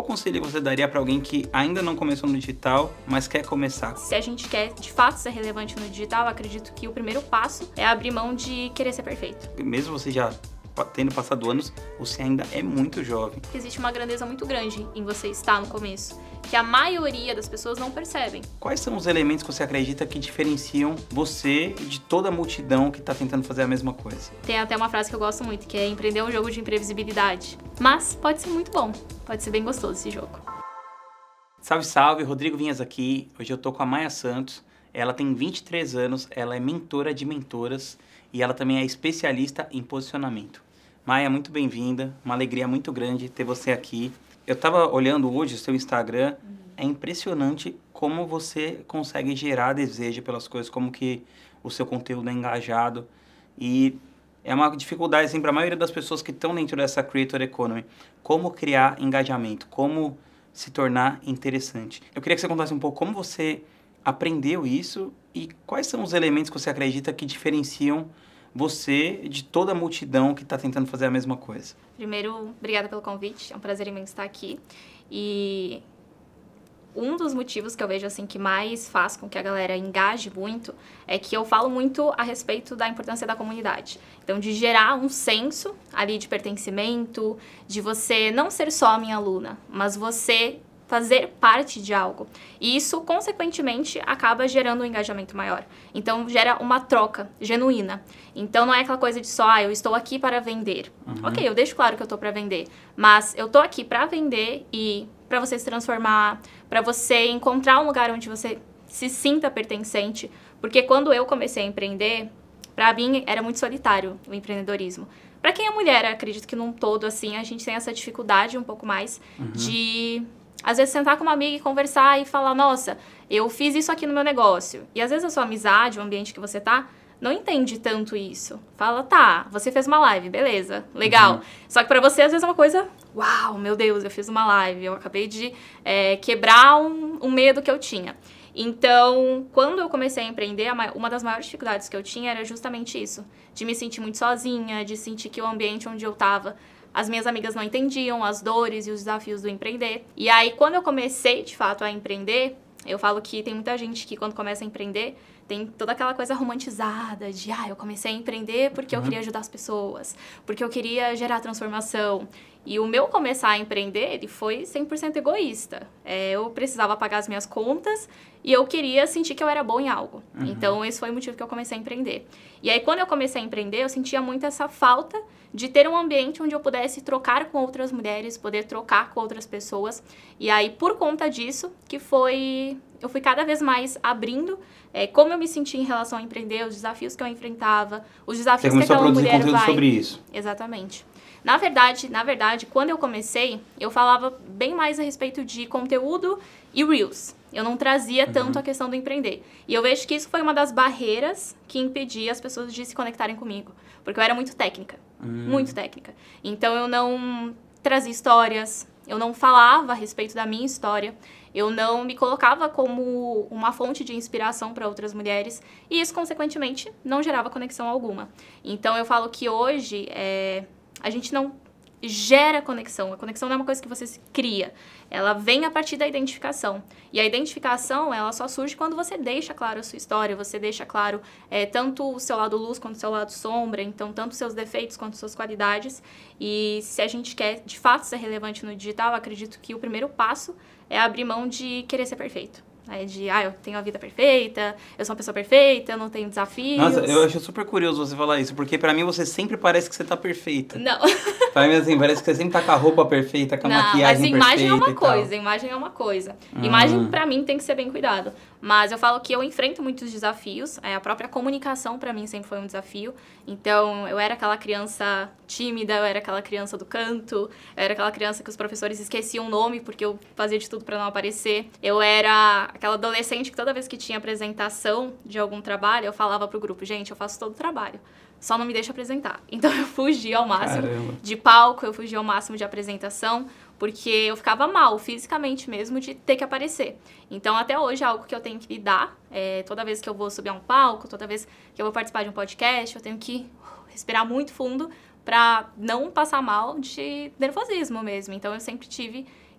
qual conselho você daria para alguém que ainda não começou no digital, mas quer começar? Se a gente quer, de fato, ser relevante no digital, acredito que o primeiro passo é abrir mão de querer ser perfeito. Mesmo você já tendo passado anos, você ainda é muito jovem. Existe uma grandeza muito grande em você estar no começo, que a maioria das pessoas não percebem. Quais são os elementos que você acredita que diferenciam você de toda a multidão que está tentando fazer a mesma coisa? Tem até uma frase que eu gosto muito, que é empreender um jogo de imprevisibilidade. Mas pode ser muito bom, pode ser bem gostoso esse jogo. Salve, salve, Rodrigo Vinhas aqui. Hoje eu tô com a Maia Santos. Ela tem 23 anos, ela é mentora de mentoras e ela também é especialista em posicionamento. Maia, muito bem-vinda, uma alegria muito grande ter você aqui. Eu tava olhando hoje o seu Instagram, é impressionante como você consegue gerar desejo pelas coisas, como que o seu conteúdo é engajado e é uma dificuldade assim, para a maioria das pessoas que estão dentro dessa creator economy, como criar engajamento, como se tornar interessante. Eu queria que você contasse um pouco como você aprendeu isso e quais são os elementos que você acredita que diferenciam você de toda a multidão que está tentando fazer a mesma coisa. Primeiro, obrigada pelo convite, é um prazer imenso estar aqui. E um dos motivos que eu vejo assim que mais faz com que a galera engaje muito é que eu falo muito a respeito da importância da comunidade. Então, de gerar um senso ali de pertencimento, de você não ser só a minha aluna, mas você fazer parte de algo. E isso, consequentemente, acaba gerando um engajamento maior. Então, gera uma troca genuína. Então, não é aquela coisa de só, eu estou aqui para vender. Ok, eu deixo claro que eu estou para vender, mas eu estou aqui para vender e para você se transformar, para você encontrar um lugar onde você se sinta pertencente. Porque quando eu comecei a empreender, para mim era muito solitário o empreendedorismo. Para quem é mulher, acredito que num todo, assim, a gente tem essa dificuldade um pouco mais de, às vezes, sentar com uma amiga e conversar e falar, nossa, eu fiz isso aqui no meu negócio. E às vezes a sua amizade, o ambiente que você tá, não entende tanto isso. Fala, tá, você fez uma live, beleza, legal. Só que pra você, às vezes, é uma coisa, uau, meu Deus, eu fiz uma live, eu acabei de quebrar um medo que eu tinha. Então, quando eu comecei a empreender, uma das maiores dificuldades que eu tinha era justamente isso. De me sentir muito sozinha, de sentir que o ambiente onde eu tava, as minhas amigas não entendiam as dores e os desafios do empreender. E aí, quando eu comecei, de fato, a empreender, eu falo que tem muita gente que, quando começa a empreender, tem toda aquela coisa romantizada de, eu comecei a empreender porque eu queria ajudar as pessoas, porque eu queria gerar transformação. E o meu começar a empreender, ele foi 100% egoísta. Eu precisava pagar as minhas contas e eu queria sentir que eu era boa em algo. Então, esse foi o motivo que eu comecei a empreender. E aí, quando eu comecei a empreender, eu sentia muito essa falta de ter um ambiente onde eu pudesse trocar com outras mulheres, poder trocar com outras pessoas. E aí, por conta disso, eu fui cada vez mais abrindo como eu me sentia em relação a empreender, os desafios que eu enfrentava, os desafios que aquela mulher vai... Você começou a produzir conteúdo sobre isso. Exatamente. Na verdade, quando eu comecei, eu falava bem mais a respeito de conteúdo e Reels. Eu não trazia tanto a questão do empreender. E eu vejo que isso foi uma das barreiras que impedia as pessoas de se conectarem comigo. Porque eu era muito técnica. Muito técnica. Então, eu não trazia histórias, eu não falava a respeito da minha história, eu não me colocava como uma fonte de inspiração para outras mulheres. E isso, consequentemente, não gerava conexão alguma. Então, eu falo que hoje... a gente não gera conexão. A conexão não é uma coisa que você se cria. Ela vem a partir da identificação. E a identificação, ela só surge quando você deixa claro a sua história, você deixa claro tanto o seu lado luz quanto o seu lado sombra, então tanto os seus defeitos quanto as suas qualidades. E se a gente quer, de fato, ser relevante no digital, acredito que o primeiro passo é abrir mão de querer ser perfeito. Eu tenho a vida perfeita, eu sou uma pessoa perfeita, eu não tenho desafios. Nossa, eu acho super curioso você falar isso, porque pra mim você sempre parece que você tá perfeita. Não. Pra mim, assim, parece que você sempre tá com a roupa perfeita, com a maquiagem perfeita. Mas imagem é uma coisa, imagem é uma coisa. Imagem, pra mim, tem que ser bem cuidado. Mas eu falo que eu enfrento muitos desafios, a própria comunicação pra mim sempre foi um desafio. Então, eu era aquela criança tímida, eu era aquela criança do canto, eu era aquela criança que os professores esqueciam o nome porque eu fazia de tudo pra não aparecer. Eu era aquela adolescente que toda vez que tinha apresentação de algum trabalho, eu falava pro grupo, gente, eu faço todo o trabalho, só não me deixa apresentar. Então, eu fugia ao máximo de palco, eu fugia ao máximo de apresentação, porque eu ficava mal, fisicamente mesmo, de ter que aparecer. Então, até hoje é algo que eu tenho que lidar. Toda vez que eu vou subir a um palco, toda vez que eu vou participar de um podcast, eu tenho que respirar muito fundo para não passar mal de nervosismo mesmo. Então, eu sempre tive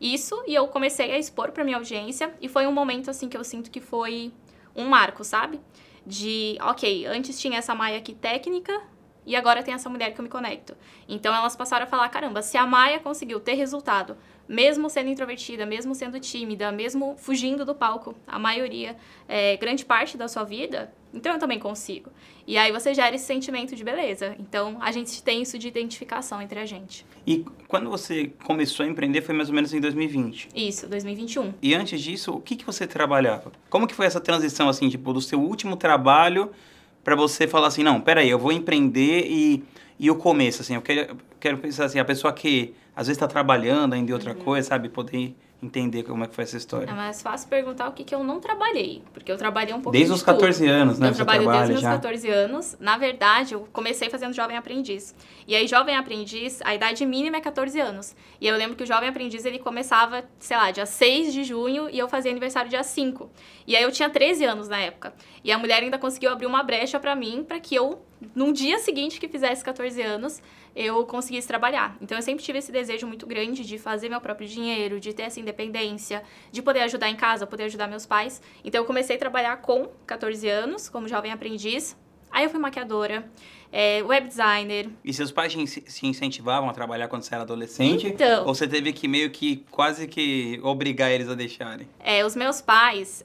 isso e eu comecei a expor pra minha audiência e foi um momento, assim, que eu sinto que foi um marco, sabe? De, ok, antes tinha essa Maia aqui técnica e agora tem essa mulher que eu me conecto. Então elas passaram a falar, caramba, se a Maia conseguiu ter resultado, mesmo sendo introvertida, mesmo sendo tímida, mesmo fugindo do palco, a maioria, grande parte da sua vida, então eu também consigo. E aí você gera esse sentimento de beleza. Então a gente tem isso de identificação entre a gente. E quando você começou a empreender foi mais ou menos em 2020? Isso, 2021. E antes disso, o que você trabalhava? Como que foi essa transição, assim, tipo, do seu último trabalho para você falar assim, não, peraí, eu vou empreender e o começo, assim, eu quero pensar assim, a pessoa que às vezes está trabalhando ainda em outra coisa, sabe, poder entender como é que foi essa história. É mais fácil perguntar o que eu não trabalhei, porque eu trabalhei um pouco desde os 14 anos, né? Eu trabalho desde os meus 14 anos. Na verdade, eu comecei fazendo Jovem Aprendiz. E aí, Jovem Aprendiz, a idade mínima é 14 anos. E eu lembro que o Jovem Aprendiz, ele começava, sei lá, dia 6 de junho e eu fazia aniversário dia 5. E aí, eu tinha 13 anos na época. E a mulher ainda conseguiu abrir uma brecha pra mim, pra que eu, no dia seguinte que fizesse 14 anos, eu conseguisse trabalhar. Então, eu sempre tive esse desejo muito grande de fazer meu próprio dinheiro, de ter essa independência, de poder ajudar em casa, poder ajudar meus pais. Então, eu comecei a trabalhar com 14 anos, como jovem aprendiz. Aí, eu fui maquiadora, web designer. E seus pais te incentivavam a trabalhar quando você era adolescente? Então... Ou você teve que meio que, quase que, obrigar eles a deixarem? Os meus pais,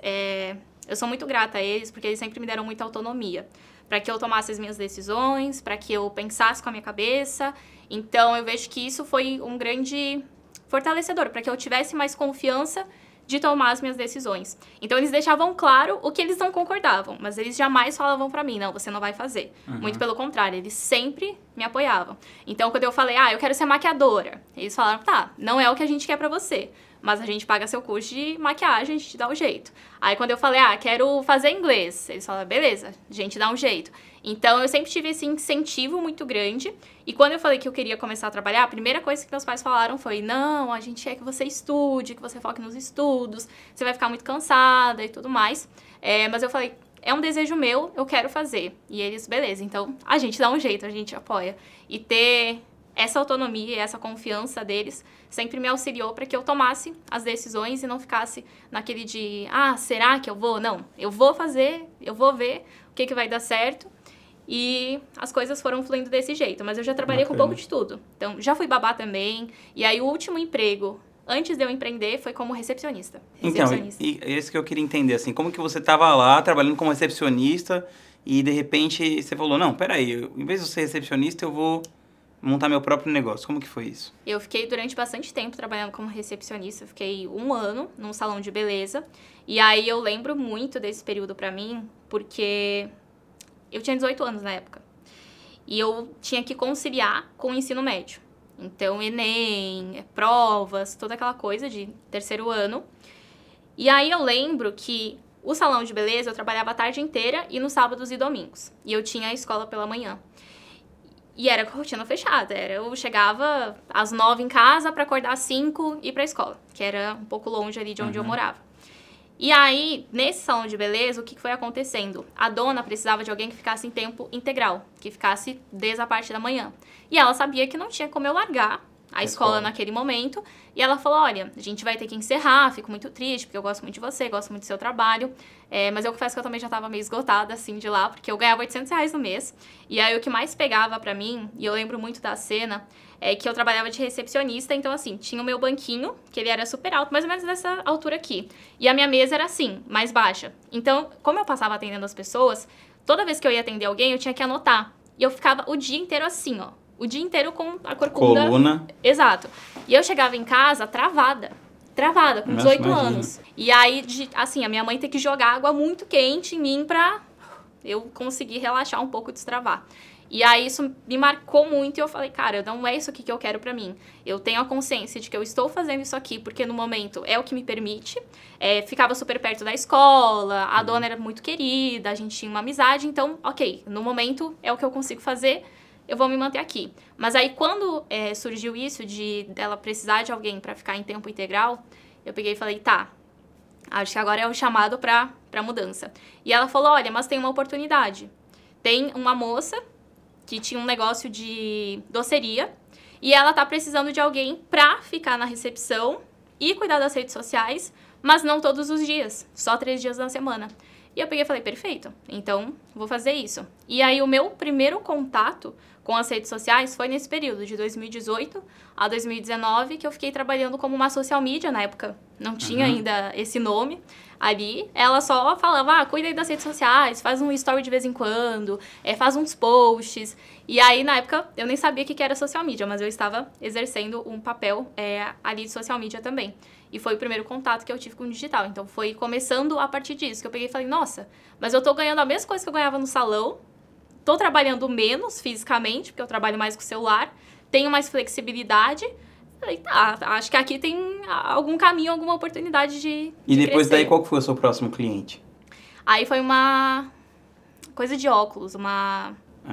eu sou muito grata a eles, porque eles sempre me deram muita autonomia. Para que eu tomasse as minhas decisões, para que eu pensasse com a minha cabeça. Então, eu vejo que isso foi um grande fortalecedor, para que eu tivesse mais confiança de tomar as minhas decisões. Então, eles deixavam claro o que eles não concordavam, mas eles jamais falavam para mim, não, você não vai fazer. Muito pelo contrário, eles sempre me apoiavam. Então, quando eu falei, eu quero ser maquiadora, eles falaram, tá, não é o que a gente quer para você, mas a gente paga seu curso de maquiagem, a gente te dá um jeito. Aí, quando eu falei, quero fazer inglês, eles falaram, beleza, a gente dá um jeito. Então, eu sempre tive esse incentivo muito grande. E quando eu falei que eu queria começar a trabalhar, a primeira coisa que meus pais falaram foi, não, a gente quer que você estude, que você foque nos estudos, você vai ficar muito cansada e tudo mais. Mas eu falei, é um desejo meu, eu quero fazer. E eles, beleza, então a gente dá um jeito, a gente apoia. E ter essa autonomia e essa confiança deles sempre me auxiliou para que eu tomasse as decisões e não ficasse naquele de, será que eu vou? Não, eu vou fazer, eu vou ver o que vai dar certo. E as coisas foram fluindo desse jeito. Mas eu já trabalhei com um pouco de tudo. Então, já fui babá também. E aí, o último emprego, antes de eu empreender, foi como recepcionista. Então, e esse que eu queria entender, assim, como que você estava lá, trabalhando como recepcionista, e de repente você falou, não, peraí, em vez de eu ser recepcionista, eu vou montar meu próprio negócio. Como que foi isso? Eu fiquei durante bastante tempo trabalhando como recepcionista. Eu fiquei 1 ano num salão de beleza. E aí, eu lembro muito desse período pra mim, porque eu tinha 18 anos na época. E eu tinha que conciliar com o ensino médio. Então, Enem, provas, toda aquela coisa de 3º ano. E aí eu lembro que o salão de beleza eu trabalhava a tarde inteira e nos sábados e domingos. E eu tinha a escola pela manhã. E era com a rotina fechada. Eu chegava às 9 em casa para acordar às 5 e ir pra escola. Que era um pouco longe ali de onde eu morava. E aí, nesse salão de beleza, o que foi acontecendo? A dona precisava de alguém que ficasse em tempo integral, que ficasse desde a parte da manhã. E ela sabia que não tinha como eu largar a escola naquele momento. E ela falou, olha, a gente vai ter que encerrar, fico muito triste, porque eu gosto muito de você, gosto muito do seu trabalho. Mas eu confesso que eu também já estava meio esgotada, assim, de lá, porque eu ganhava R$800 no mês. E aí, o que mais pegava pra mim, e eu lembro muito da cena, é que eu trabalhava de recepcionista, então assim, tinha o meu banquinho, que ele era super alto, mais ou menos dessa altura aqui. E a minha mesa era assim, mais baixa. Então, como eu passava atendendo as pessoas, toda vez que eu ia atender alguém, eu tinha que anotar. E eu ficava o dia inteiro assim, ó. O dia inteiro com a corcunda. Coluna. Exato. E eu chegava em casa travada, com 18 anos. E aí, assim, a minha mãe tem que jogar água muito quente em mim pra eu conseguir relaxar um pouco e destravar. E aí isso me marcou muito e eu falei, cara, não é isso aqui que eu quero pra mim. Eu tenho a consciência de que eu estou fazendo isso aqui porque no momento é o que me permite. Ficava super perto da escola, a dona era muito querida, a gente tinha uma amizade, então, ok, no momento é o que eu consigo fazer, eu vou me manter aqui. Mas aí quando surgiu isso de dela precisar de alguém pra ficar em tempo integral, eu peguei e falei, tá, acho que agora é o chamado pra mudança. E ela falou, olha, mas tem uma oportunidade. Tem uma moça que tinha um negócio de doceria, e ela tá precisando de alguém pra ficar na recepção, e cuidar das redes sociais, mas não todos os dias, só 3 dias na semana. E eu peguei e falei, perfeito, então vou fazer isso. E aí o meu primeiro contato com as redes sociais foi nesse período, de 2018 a 2019, que eu fiquei trabalhando como uma social media na época. Não tinha ainda esse nome ali. Ela só falava, cuida aí das redes sociais, faz um story de vez em quando, faz uns posts. E aí, na época, eu nem sabia o que era social media, mas eu estava exercendo um papel ali de social media também. E foi o primeiro contato que eu tive com o digital. Então, foi começando a partir disso, que eu peguei e falei, nossa, mas eu tô ganhando a mesma coisa que eu ganhava no salão, tô trabalhando menos fisicamente, porque eu trabalho mais com o celular, tenho mais flexibilidade. Falei, tá, acho que aqui tem algum caminho, alguma oportunidade de E depois crescer. daí, qual que foi o seu próximo cliente? Aí foi uma coisa de óculos, uma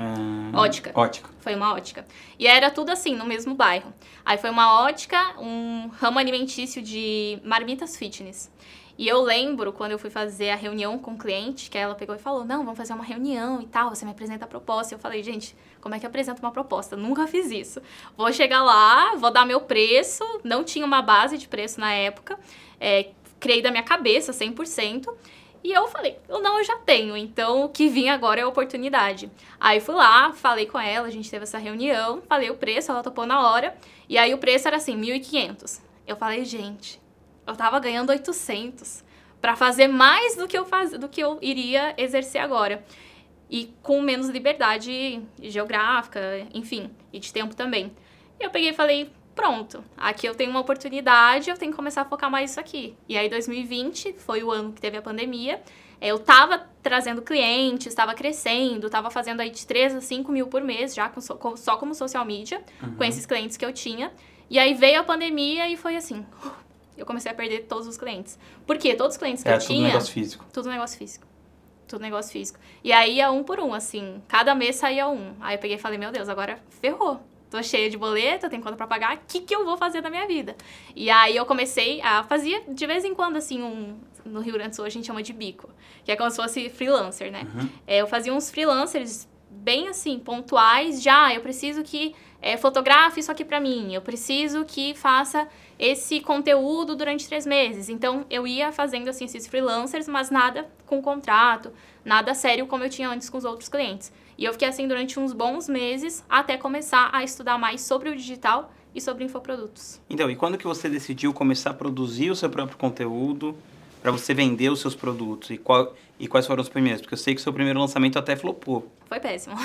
ótica. Ótica. Foi uma ótica. E era tudo assim, no mesmo bairro. Aí foi uma ótica, um ramo alimentício de marmitas fitness. E eu lembro, quando eu fui fazer a reunião com o cliente, que ela pegou e falou, não, vamos fazer uma reunião e tal, você me apresenta a proposta. E eu falei, gente, como é que eu apresento uma proposta? Nunca fiz isso. Vou chegar lá, vou dar meu preço, não tinha uma base de preço na época, criei da minha cabeça 100%. E eu falei, eu já tenho, então o que vinha agora é a oportunidade. Aí fui lá, falei com ela, a gente teve essa reunião, falei o preço, ela topou na hora, e aí o preço era assim, 1.500. Eu falei, gente, eu tava ganhando 800 para fazer mais do que eu iria exercer agora. E com menos liberdade geográfica, enfim, e de tempo também. E eu peguei e falei, pronto, aqui eu tenho uma oportunidade, eu tenho que começar a focar mais nisso aqui. E aí 2020 foi o ano que teve a pandemia, eu tava trazendo clientes, tava crescendo, tava fazendo aí de 3 a 5 mil por mês já, só como social media, com esses clientes que eu tinha. E aí veio a pandemia e foi assim, eu comecei a perder todos os clientes. Por quê? Todos os clientes que eu tinha... tudo negócio físico. Tudo negócio físico. Tudo negócio físico. E aí ia um por um, assim, cada mês saía um. Aí eu peguei e falei, meu Deus, agora ferrou. Tô cheia de boleto, tenho conta pra pagar, o que eu vou fazer da minha vida? E aí eu comecei a fazer, de vez em quando, assim, no Rio Grande do Sul a gente chama de bico, que é como se fosse freelancer, né? Eu fazia uns freelancers bem, assim, pontuais, eu preciso que fotografe isso aqui pra mim, eu preciso que faça esse conteúdo durante 3 meses. Então, eu ia fazendo, assim, esses freelancers, mas nada com contrato, nada sério como eu tinha antes com os outros clientes. E eu fiquei assim durante uns bons meses, até começar a estudar mais sobre o digital e sobre infoprodutos. Então, e quando que você decidiu começar a produzir o seu próprio conteúdo para você vender os seus produtos? E quais foram os primeiros? Porque eu sei que o seu primeiro lançamento até flopou. Foi péssimo.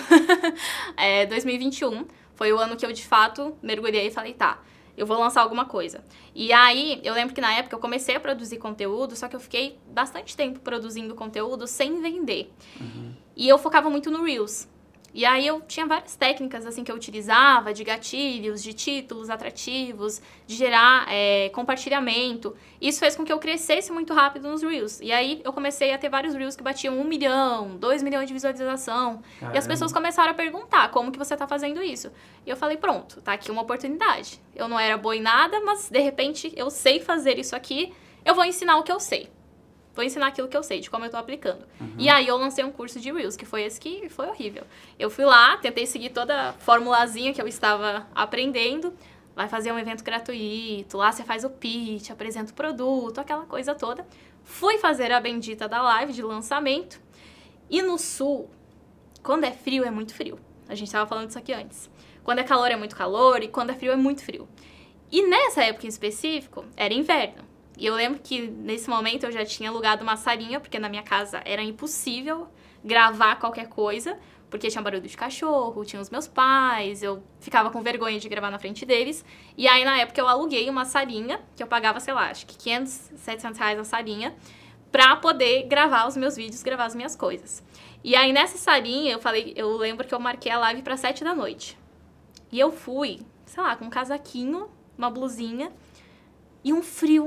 2021 foi o ano que eu, de fato, mergulhei e falei, tá, eu vou lançar alguma coisa. E aí, eu lembro que na época eu comecei a produzir conteúdo, só que eu fiquei bastante tempo produzindo conteúdo sem vender. E eu focava muito no Reels. E aí eu tinha várias técnicas assim que eu utilizava, de gatilhos, de títulos atrativos, de gerar compartilhamento. Isso fez com que eu crescesse muito rápido nos Reels. E aí eu comecei a ter vários Reels que batiam 1 milhão, 2 milhões de visualização. Caramba. E as pessoas começaram a perguntar, como que você tá fazendo isso? E eu falei, pronto, tá aqui uma oportunidade. Eu não era boa em nada, mas de repente eu sei fazer isso aqui, eu vou ensinar o que eu sei. Vou ensinar aquilo que eu sei, de como eu tô aplicando. E aí eu lancei um curso de Reels, que foi esse que foi horrível. Eu fui lá, tentei seguir toda a formulazinha que eu estava aprendendo. Vai fazer um evento gratuito, lá você faz o pitch, apresenta o produto, aquela coisa toda. Fui fazer a bendita da live de lançamento. E no sul, quando é frio, é muito frio. A gente estava falando disso aqui antes. Quando é calor, é muito calor, e quando é frio, é muito frio. E nessa época em específico, era inverno. E eu lembro que, nesse momento, eu já tinha alugado uma salinha, porque na minha casa era impossível gravar qualquer coisa, porque tinha barulho de cachorro, tinha os meus pais, eu ficava com vergonha de gravar na frente deles. E aí, na época, eu aluguei uma salinha, que eu pagava, sei lá, acho que 500, 700 reais a salinha, pra poder gravar os meus vídeos, gravar as minhas coisas. E aí, nessa salinha, eu lembro que eu marquei a live pra 7 da noite. E eu fui, sei lá, com um casaquinho, uma blusinha, e um frio.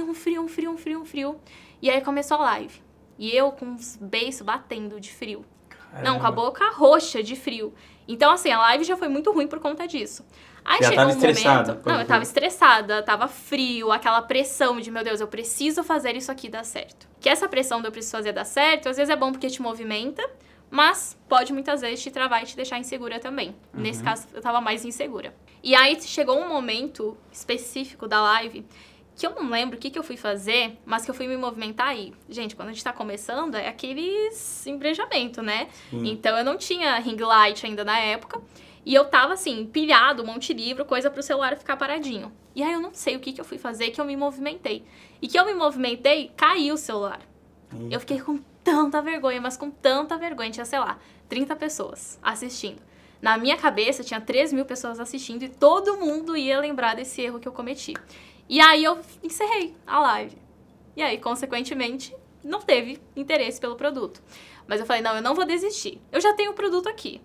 E aí começou a live. E eu com os beiços batendo de frio. Caramba. Não, com a boca roxa de frio. Então, assim, a live já foi muito ruim por conta disso. Aí já chegou tava estressada? Não, eu tava estressada, tava frio, aquela pressão de, meu Deus, eu preciso fazer isso aqui dar certo. Que essa pressão de eu preciso fazer dar certo, às vezes é bom porque te movimenta, mas pode muitas vezes te travar e te deixar insegura também. Nesse caso, eu tava mais insegura. E aí chegou um momento específico da live que eu não lembro o que eu fui fazer, mas que eu fui me movimentar aí. Gente, quando a gente tá começando, é aqueles embrejamento, né? Então, eu não tinha ring light ainda na época. E eu tava, assim, pilhado, um monte de livro, coisa pro celular ficar paradinho. E aí, eu não sei o que eu fui fazer, que eu me movimentei. E que eu me movimentei, caiu o celular. Eu fiquei com tanta vergonha, mas com tanta vergonha. Tinha, sei lá, 30 pessoas assistindo. Na minha cabeça, tinha 3.000 pessoas assistindo e todo mundo ia lembrar desse erro que eu cometi. E aí, eu encerrei a live. E aí, consequentemente, não teve interesse pelo produto. Mas eu falei, não, eu não vou desistir. Eu já tenho o produto aqui.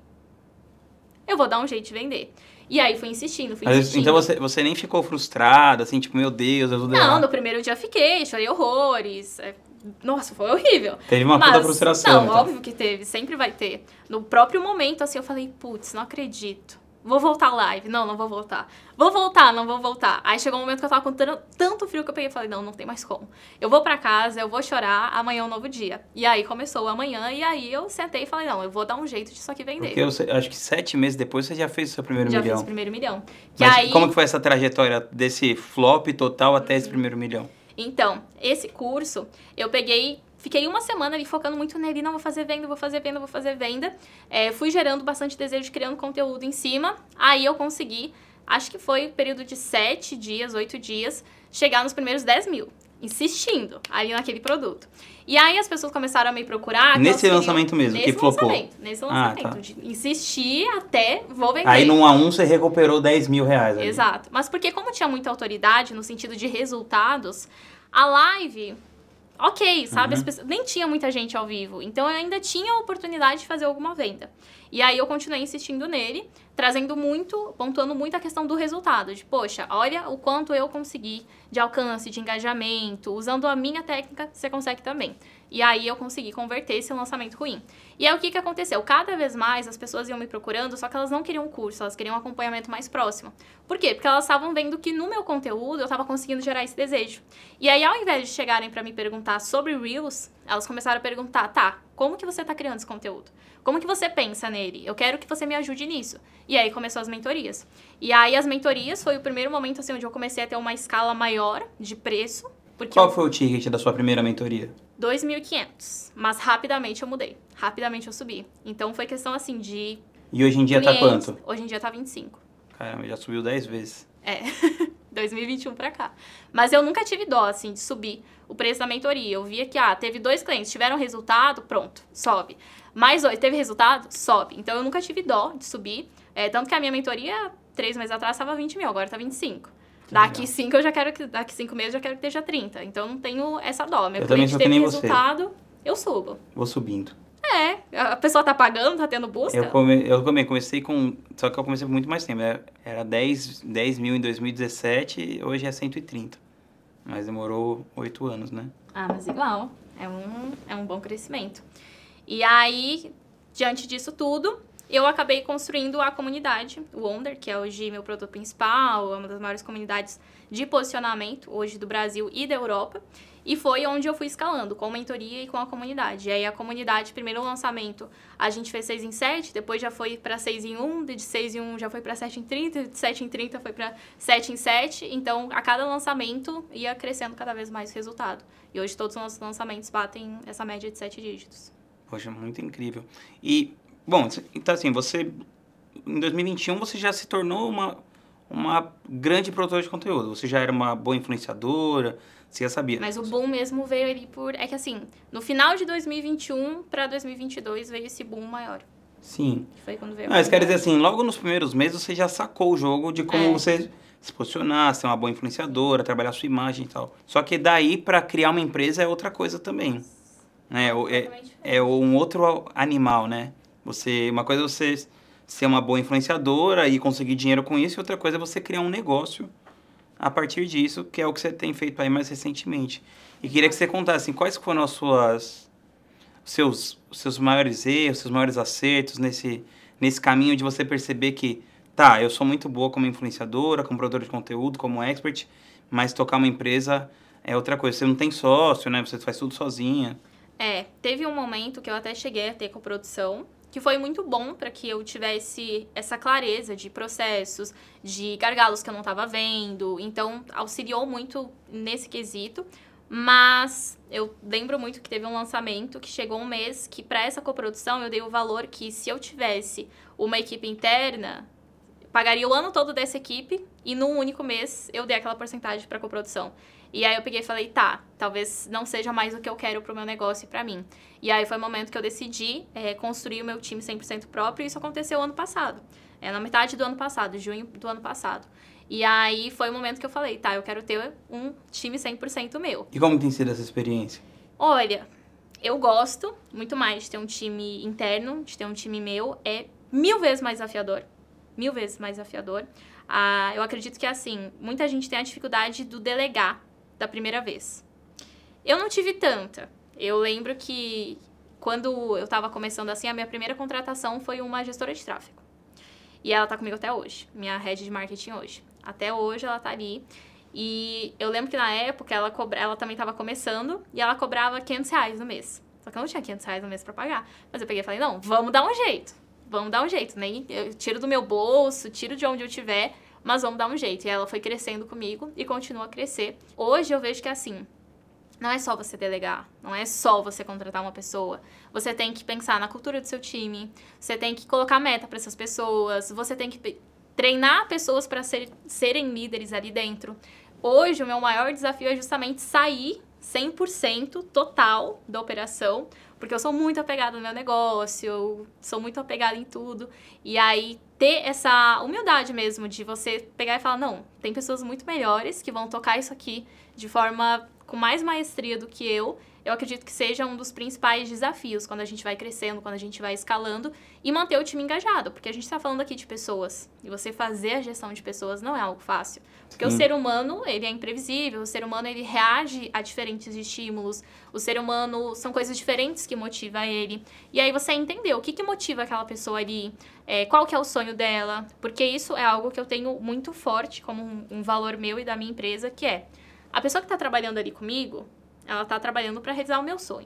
Eu vou dar um jeito de vender. E aí, fui insistindo. Então, você nem ficou frustrada, assim, tipo, meu Deus, eu vou dar... Não, no primeiro dia fiquei, chorei horrores. Nossa, foi horrível. Teve uma puta frustração. Não, então. óbvio que teve, sempre vai ter. No próprio momento, assim, eu falei, putz, não acredito. Vou voltar à live. Não vou voltar. Vou voltar, não vou voltar. Aí chegou um momento que eu tava com tanto frio que eu peguei e falei, não tem mais como. Eu vou pra casa, eu vou chorar, amanhã é um novo dia. E aí começou o amanhã, e aí eu sentei e falei, não, eu vou dar um jeito disso aqui vender. Porque eu acho que 7 meses depois você já fez o seu primeiro milhão. Já fiz o primeiro milhão. Mas aí... como que foi essa trajetória desse flop total até esse primeiro milhão? Então, esse curso, eu fiquei uma semana ali focando muito nele, não, vou fazer venda. Fui gerando bastante desejo, criando conteúdo em cima. Aí eu consegui, acho que foi período de 7 dias, 8 dias, chegar nos primeiros 10 mil. Insistindo ali naquele produto. E aí as pessoas começaram a me procurar. Nesse lançamento mesmo, que flopou? Nesse lançamento. Tá. De insistir até vou vender. Aí no 1 a 1 você recuperou 10 mil reais. Ali. Exato. Mas porque como tinha muita autoridade no sentido de resultados, a live... ok, sabe? As pessoas, nem tinha muita gente ao vivo. Então, eu ainda tinha a oportunidade de fazer alguma venda. E aí, eu continuei insistindo nele, pontuando muito a questão do resultado. De, poxa, olha o quanto eu consegui de alcance, de engajamento. Usando a minha técnica, você consegue também. E aí, eu consegui converter esse lançamento ruim. E aí, o que aconteceu? Cada vez mais, as pessoas iam me procurando, só que elas não queriam um curso, elas queriam um acompanhamento mais próximo. Por quê? Porque elas estavam vendo que no meu conteúdo, eu estava conseguindo gerar esse desejo. E aí, ao invés de chegarem para me perguntar sobre Reels, elas começaram a perguntar, tá, como que você está criando esse conteúdo? Como que você pensa nele? Eu quero que você me ajude nisso. E aí, começou as mentorias. E aí, as mentorias foi o primeiro momento, assim, onde eu comecei a ter uma escala maior de preço. Qual foi o ticket da sua primeira mentoria? 2.500. Mas rapidamente eu mudei. Rapidamente eu subi. Então, foi questão, assim, de... E hoje em dia clientes. Tá quanto? Hoje em dia tá 25. Caramba, já subiu 10 vezes. 2021 pra cá. Mas eu nunca tive dó, assim, de subir o preço da mentoria. Eu via que, teve 2 clientes, tiveram resultado, pronto, sobe. Mais 2, teve resultado, sobe. Então, eu nunca tive dó de subir. Tanto que a minha mentoria, 3 meses atrás, estava 20 mil, agora tá 25. Daqui 5 daqui 5 meses eu já quero que esteja 30. Então, eu não tenho essa dó. Meu cliente teve resultado, eu subo. Vou subindo. A pessoa tá pagando, tá tendo busca? Eu comecei com... Só que eu comecei com muito mais tempo. Era 10 mil em 2017, hoje é 130. Mas demorou 8 anos, né? Mas igual. É um bom crescimento. E aí, diante disso tudo, eu acabei construindo a comunidade, o Wonder, que é hoje meu produto principal, é uma das maiores comunidades de posicionamento hoje do Brasil e da Europa. E foi onde eu fui escalando, com mentoria e com a comunidade. E aí a comunidade, primeiro lançamento, a gente fez 6 em 7, depois já foi para 6 em 1, de 6 em 1 já foi para 7 em 30, de 7 em 30 foi para 7 em 7. Então, a cada lançamento ia crescendo cada vez mais o resultado. E hoje todos os nossos lançamentos batem essa média de 7 dígitos. Poxa, muito incrível. E, bom, então assim, você, em 2021, você já se tornou uma grande produtora de conteúdo. Você já era uma boa influenciadora, você já sabia. Mas o boom mesmo veio ali É que assim, no final de 2021 para 2022 veio esse boom maior. Sim. Que foi quando veio Mas quer dizer assim, logo nos primeiros meses você já sacou o jogo de como você se posicionar, ser uma boa influenciadora, trabalhar a sua imagem e tal. Só que daí, para criar uma empresa, é outra coisa também. Né? É um outro animal, né? Uma coisa é você ser uma boa influenciadora e conseguir dinheiro com isso, e outra coisa é você criar um negócio a partir disso, que é o que você tem feito aí mais recentemente. E queria que você contasse quais foram os seus maiores erros, seus maiores acertos nesse caminho de você perceber que, eu sou muito boa como influenciadora, como produtora de conteúdo, como expert, mas tocar uma empresa é outra coisa. Você não tem sócio, né? Você faz tudo sozinha. Teve um momento que eu até cheguei a ter coprodução, que foi muito bom para que eu tivesse essa clareza de processos, de gargalos que eu não estava vendo. Então, auxiliou muito nesse quesito. Mas eu lembro muito que teve um lançamento que chegou um mês que para essa coprodução eu dei o valor que se eu tivesse uma equipe interna, pagaria o ano todo dessa equipe e num único mês eu dei aquela porcentagem para coprodução. E aí eu peguei e falei, tá, talvez não seja mais o que eu quero pro meu negócio e pra mim. E aí foi o momento que eu decidi construir o meu time 100% próprio e isso aconteceu ano passado. Na metade do ano passado, junho do ano passado. E aí foi o momento que eu falei, tá, eu quero ter um time 100% meu. E como tem sido essa experiência? Olha, eu gosto muito mais de ter um time interno, de ter um time meu. É 1000 vezes mais desafiador. 1000 vezes mais desafiador. Eu acredito que, assim, muita gente tem a dificuldade do delegar da primeira vez. Eu não tive tanta. Eu lembro que quando eu tava começando assim, a minha primeira contratação foi uma gestora de tráfego. E ela tá comigo até hoje, minha head de marketing hoje. Até hoje ela tá ali. E eu lembro que na época ela também tava começando e ela cobrava R$500 no mês. Só que eu não tinha R$500 no mês pra pagar. Mas eu peguei e falei, não, vamos dar um jeito. Vamos dar um jeito. Nem eu tiro do meu bolso, tiro de onde eu tiver, mas vamos dar um jeito. E ela foi crescendo comigo e continua a crescer. Hoje eu vejo que assim, não é só você delegar, não é só você contratar uma pessoa. Você tem que pensar na cultura do seu time, você tem que colocar meta para essas pessoas, você tem que treinar pessoas para serem líderes ali dentro. Hoje o meu maior desafio é justamente sair 100% total da operação, porque eu sou muito apegada no meu negócio, eu sou muito apegada em tudo. E aí, ter essa humildade mesmo de você pegar e falar, não, tem pessoas muito melhores que vão tocar isso aqui de forma com mais maestria do que eu acredito que seja um dos principais desafios quando a gente vai crescendo, quando a gente vai escalando e manter o time engajado, porque a gente está falando aqui de pessoas e você fazer a gestão de pessoas não é algo fácil, porque o ser humano, ele é imprevisível, o ser humano, ele reage a diferentes estímulos, o ser humano, são coisas diferentes que motivam ele, e aí você entender o que motiva aquela pessoa ali, qual que é o sonho dela, porque isso é algo que eu tenho muito forte como um valor meu e da minha empresa, que é a pessoa que está trabalhando ali comigo, ela está trabalhando para realizar o meu sonho.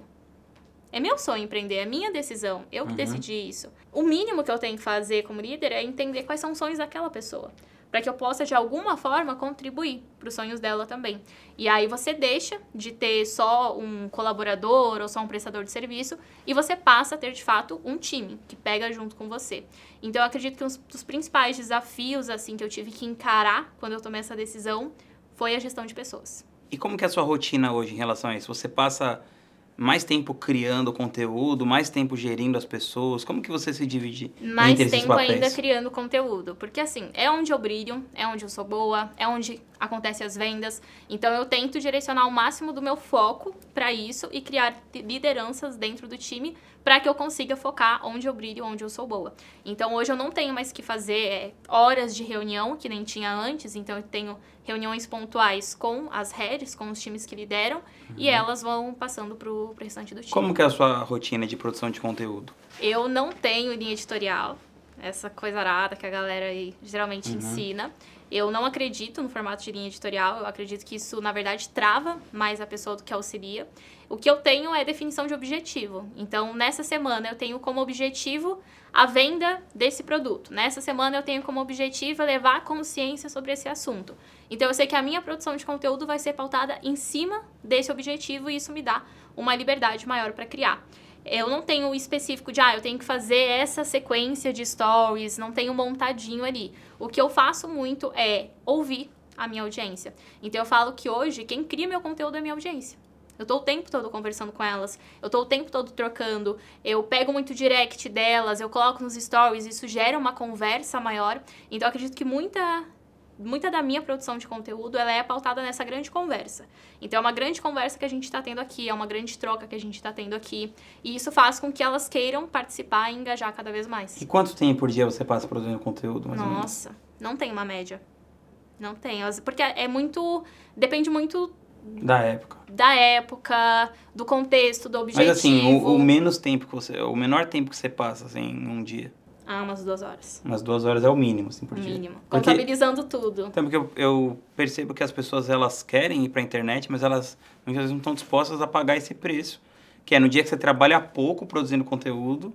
É meu sonho empreender, é minha decisão, eu que decidi isso. O mínimo que eu tenho que fazer como líder é entender quais são os sonhos daquela pessoa, para que eu possa, de alguma forma, contribuir para os sonhos dela também. E aí você deixa de ter só um colaborador ou só um prestador de serviço e você passa a ter, de fato, um time que pega junto com você. Então, eu acredito que um dos principais desafios assim que eu tive que encarar quando eu tomei essa decisão foi a gestão de pessoas. E como que é a sua rotina hoje em relação a isso? Você passa mais tempo criando conteúdo, mais tempo gerindo as pessoas? Como que você se divide mais entre esses tempo papéis? ainda criando conteúdo, porque assim, é onde eu brilho, é onde eu sou boa, é onde acontecem as vendas, então eu tento direcionar o máximo do meu foco para isso e criar lideranças dentro do time para que eu consiga focar onde eu brilho, onde eu sou boa. Então hoje eu não tenho mais que fazer horas de reunião, que nem tinha antes, então eu tenho reuniões pontuais com as heads, com os times que lideram, e elas vão passando pro restante do time. Como que é a sua rotina de produção de conteúdo? Eu não tenho linha editorial, essa coisa arada que a galera aí geralmente ensina. Eu não acredito no formato de linha editorial, eu acredito que isso, na verdade, trava mais a pessoa do que auxilia. O que eu tenho é definição de objetivo. Então, nessa semana, eu tenho como objetivo a venda desse produto. Nessa semana, eu tenho como objetivo levar consciência sobre esse assunto. Então, eu sei que a minha produção de conteúdo vai ser pautada em cima desse objetivo e isso me dá uma liberdade maior para criar. Eu não tenho o específico de, eu tenho que fazer essa sequência de stories, não tenho montadinho ali. O que eu faço muito é ouvir a minha audiência. Então, eu falo que hoje, quem cria meu conteúdo é a minha audiência. Eu tô o tempo todo conversando com elas, eu tô o tempo todo trocando, eu pego muito direct delas, eu coloco nos stories, isso gera uma conversa maior. Então, eu acredito que muita da minha produção de conteúdo, ela é pautada nessa grande conversa. Então, é uma grande conversa que a gente está tendo aqui, é uma grande troca que a gente está tendo aqui. E isso faz com que elas queiram participar e engajar cada vez mais. E quanto tempo por dia você passa produzindo conteúdo, mais ou menos? Nossa, não tem uma média. Não tem. Porque é muito... Depende muito... Da época. Da época, do contexto, do objetivo. Mas assim, o menos tempo que você... O menor tempo que você passa, assim, em um dia. Umas 2 horas. Umas 2 horas é o mínimo, assim, por dia. Mínimo. Contabilizando tudo. Então, porque eu percebo que as pessoas, elas querem ir pra internet, mas elas muitas vezes não estão dispostas a pagar esse preço. Que é no dia que você trabalha pouco produzindo conteúdo,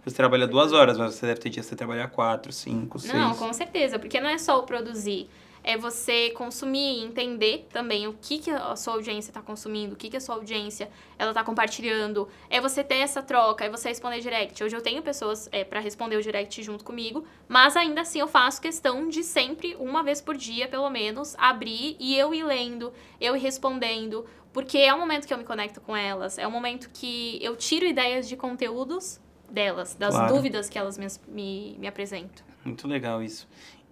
Você trabalha 2 horas, mas você deve ter dias que você trabalha 4, 5, 6. Não, com certeza, porque não é só o produzir, é você consumir e entender também o que a sua audiência está consumindo, o que a sua audiência ela está compartilhando, é você ter essa troca, é você responder direct. Hoje eu tenho pessoas para responder o direct junto comigo, mas ainda assim eu faço questão de sempre, uma vez por dia, pelo menos, abrir e eu ir lendo, eu ir respondendo, porque é o momento que eu me conecto com elas, é o momento que eu tiro ideias de conteúdos delas, das dúvidas que elas me apresentam. Muito legal isso.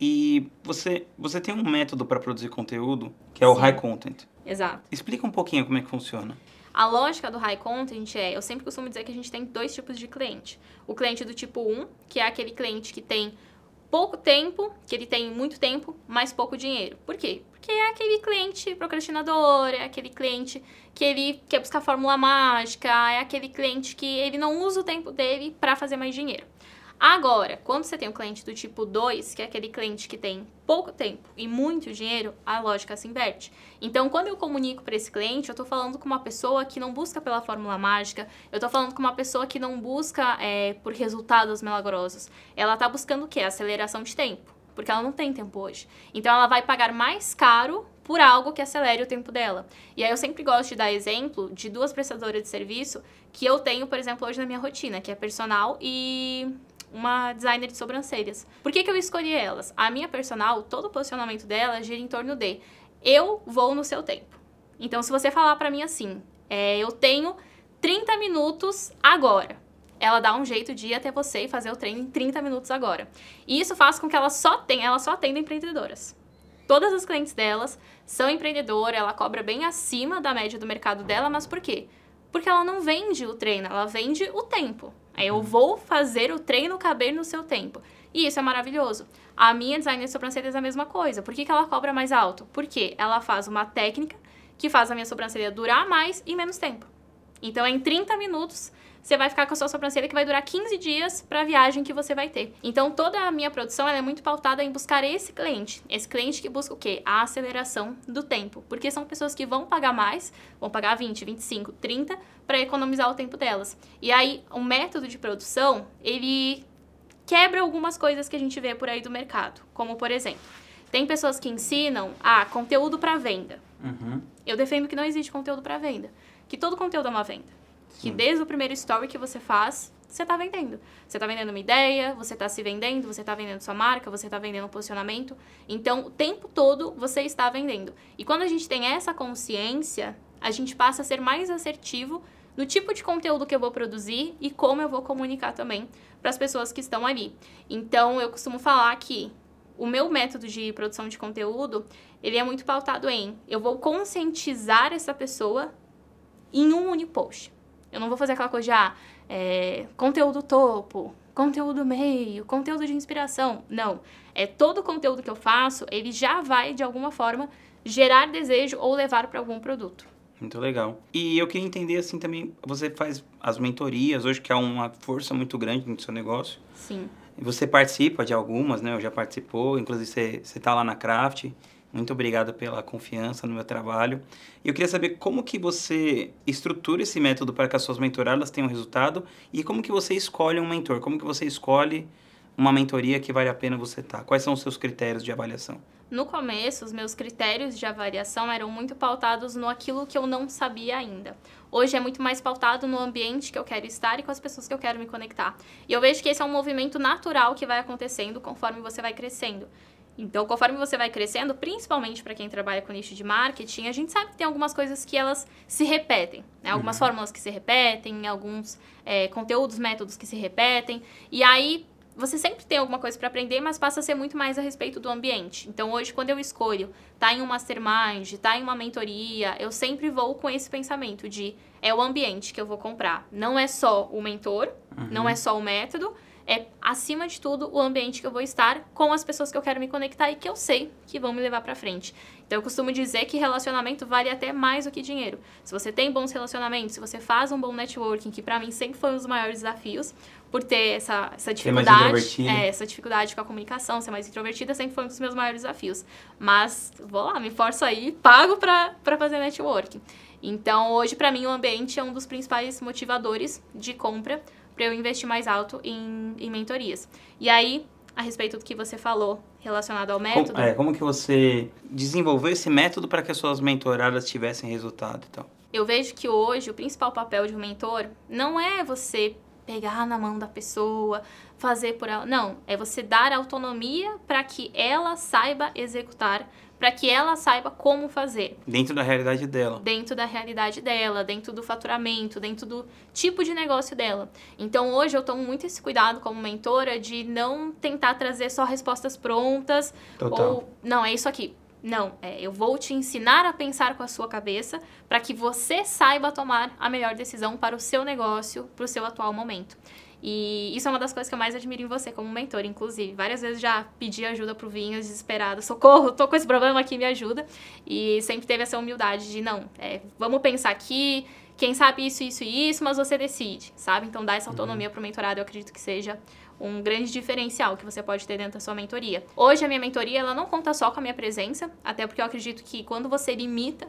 E você tem um método para produzir conteúdo, que é o High Content. Exato. Explica um pouquinho como é que funciona. A lógica do High Content eu sempre costumo dizer que a gente tem 2 tipos de cliente. O cliente do tipo 1, que é aquele cliente que tem pouco tempo, que ele tem muito tempo, mas pouco dinheiro. Por quê? Porque é aquele cliente procrastinador, é aquele cliente que ele quer buscar fórmula mágica, é aquele cliente que ele não usa o tempo dele para fazer mais dinheiro. Agora, quando você tem um cliente do tipo 2, que é aquele cliente que tem pouco tempo e muito dinheiro, a lógica se inverte. Então, quando eu comunico para esse cliente, eu estou falando com uma pessoa que não busca pela fórmula mágica, eu estou falando com uma pessoa que não busca por resultados milagrosos. Ela está buscando o quê? Aceleração de tempo, porque ela não tem tempo hoje. Então, ela vai pagar mais caro por algo que acelere o tempo dela. E aí eu sempre gosto de dar exemplo de 2 prestadoras de serviço que eu tenho, por exemplo, hoje na minha rotina, que é personal e uma designer de sobrancelhas. Por que eu escolhi elas? A minha personal, todo o posicionamento dela gira em torno de eu vou no seu tempo. Então, se você falar pra mim assim, eu tenho 30 minutos agora, ela dá um jeito de ir até você e fazer o treino em 30 minutos agora. E isso faz com que ela só atenda empreendedoras. Todas as clientes delas são empreendedoras, ela cobra bem acima da média do mercado dela, mas por quê? Porque ela não vende o treino, ela vende o tempo. Eu vou fazer o treino caber no seu tempo. E isso é maravilhoso. A minha designer de sobrancelhas é a mesma coisa. Por que ela cobra mais alto? Porque ela faz uma técnica que faz a minha sobrancelha durar mais e menos tempo. Então, em 30 minutos, você vai ficar com a sua sobrancelha que vai durar 15 dias para a viagem que você vai ter. Então, toda a minha produção ela é muito pautada em buscar esse cliente. Esse cliente que busca o quê? A aceleração do tempo. Porque são pessoas que vão pagar mais, vão pagar 20, 25, 30 para economizar o tempo delas. E aí, o método de produção, ele quebra algumas coisas que a gente vê por aí do mercado. Como, por exemplo, tem pessoas que ensinam conteúdo para venda. Eu defendo que não existe conteúdo para venda. Que todo conteúdo é uma venda. Que desde o primeiro story que você faz, você está vendendo. Você está vendendo uma ideia, você está se vendendo, você está vendendo sua marca, você está vendendo um posicionamento. Então, o tempo todo você está vendendo. E quando a gente tem essa consciência, a gente passa a ser mais assertivo no tipo de conteúdo que eu vou produzir e como eu vou comunicar também para as pessoas que estão ali. Então, eu costumo falar que o meu método de produção de conteúdo, ele é muito pautado em eu vou conscientizar essa pessoa em um único post. Eu não vou fazer aquela coisa de conteúdo topo, conteúdo meio, conteúdo de inspiração. Não. Todo o conteúdo que eu faço, ele já vai, de alguma forma, gerar desejo ou levar para algum produto. Muito legal. E eu queria entender, assim, também, você faz as mentorias hoje, que é uma força muito grande no seu negócio. Sim. Você participa de algumas, né? Eu já participou, inclusive você tá lá na Craft. Muito obrigado pela confiança no meu trabalho. E eu queria saber como que você estrutura esse método para que as suas mentoradas tenham resultado e como que você escolhe um mentor, como que você escolhe uma mentoria que vale a pena você estar. Quais são os seus critérios de avaliação? No começo, os meus critérios de avaliação eram muito pautados no aquilo que eu não sabia ainda. Hoje é muito mais pautado no ambiente que eu quero estar e com as pessoas que eu quero me conectar. E eu vejo que esse é um movimento natural que vai acontecendo conforme você vai crescendo. Então, conforme você vai crescendo, principalmente para quem trabalha com nicho de marketing, a gente sabe que tem algumas coisas que elas se repetem, né? Algumas fórmulas que se repetem, alguns conteúdos, métodos que se repetem. E aí, você sempre tem alguma coisa para aprender, mas passa a ser muito mais a respeito do ambiente. Então, hoje, quando eu escolho estar em um mastermind, estar em uma mentoria, eu sempre vou com esse pensamento de é o ambiente que eu vou comprar. Não é só o mentor, não é só o método, é, acima de tudo, o ambiente que eu vou estar com as pessoas que eu quero me conectar e que eu sei que vão me levar pra frente. Então, eu costumo dizer que relacionamento vale até mais do que dinheiro. Se você tem bons relacionamentos, se você faz um bom networking, que pra mim sempre foi um dos maiores desafios, por ter essa dificuldade, essa dificuldade com a comunicação, ser mais introvertida, sempre foi um dos meus maiores desafios. Mas, vou lá, me forço aí, pago pra fazer networking. Então, hoje, pra mim, o ambiente é um dos principais motivadores de compra para eu investir mais alto em mentorias. E aí, a respeito do que você falou relacionado ao método... Como que você desenvolveu esse método para que as suas mentoradas tivessem resultado e tal? Eu vejo que hoje o principal papel de um mentor não é você pegar na mão da pessoa, fazer por ela. Não, é você dar autonomia para que ela saiba executar, para que ela saiba como fazer. Dentro da realidade dela. Dentro da realidade dela, dentro do faturamento, dentro do tipo de negócio dela. Então, hoje eu tomo muito esse cuidado como mentora de não tentar trazer só respostas prontas. Total. Ou, não, é isso aqui. Não, eu vou te ensinar a pensar com a sua cabeça para que você saiba tomar a melhor decisão para o seu negócio, para o seu atual momento. E isso é uma das coisas que eu mais admiro em você como mentor, inclusive. Várias vezes já pedi ajuda pro Vinhas, desesperada. Socorro, tô com esse problema aqui, me ajuda. E sempre teve essa humildade de, não, vamos pensar aqui, quem sabe isso, isso e isso, mas você decide, sabe? Então, dar essa autonomia pro mentorado, eu acredito que seja um grande diferencial que você pode ter dentro da sua mentoria. Hoje, a minha mentoria, ela não conta só com a minha presença, até porque eu acredito que quando você limita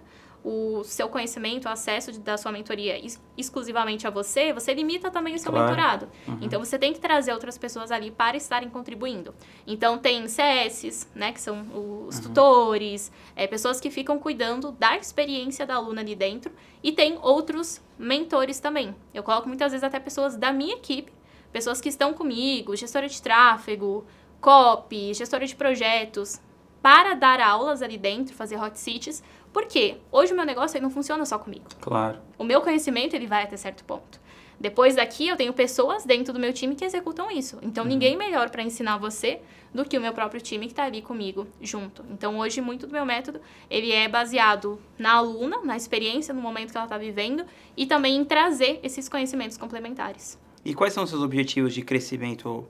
o seu conhecimento, o acesso da sua mentoria exclusivamente a você, você limita também o seu mentorado. Então, você tem que trazer outras pessoas ali para estarem contribuindo. Então, tem CSs, né, que são os tutores, pessoas que ficam cuidando da experiência da aluna ali dentro, e tem outros mentores também. Eu coloco muitas vezes até pessoas da minha equipe, pessoas que estão comigo, gestora de tráfego, copy, gestora de projetos, para dar aulas ali dentro, fazer hot seats. Por quê? Hoje o meu negócio ele não funciona só comigo. Claro. O meu conhecimento ele vai até certo ponto. Depois daqui eu tenho pessoas dentro do meu time que executam isso. Então ninguém melhor para ensinar você do que o meu próprio time que está ali comigo junto. Então hoje muito do meu método ele é baseado na aluna, na experiência, no momento que ela está vivendo e também em trazer esses conhecimentos complementares. E quais são os seus objetivos de crescimento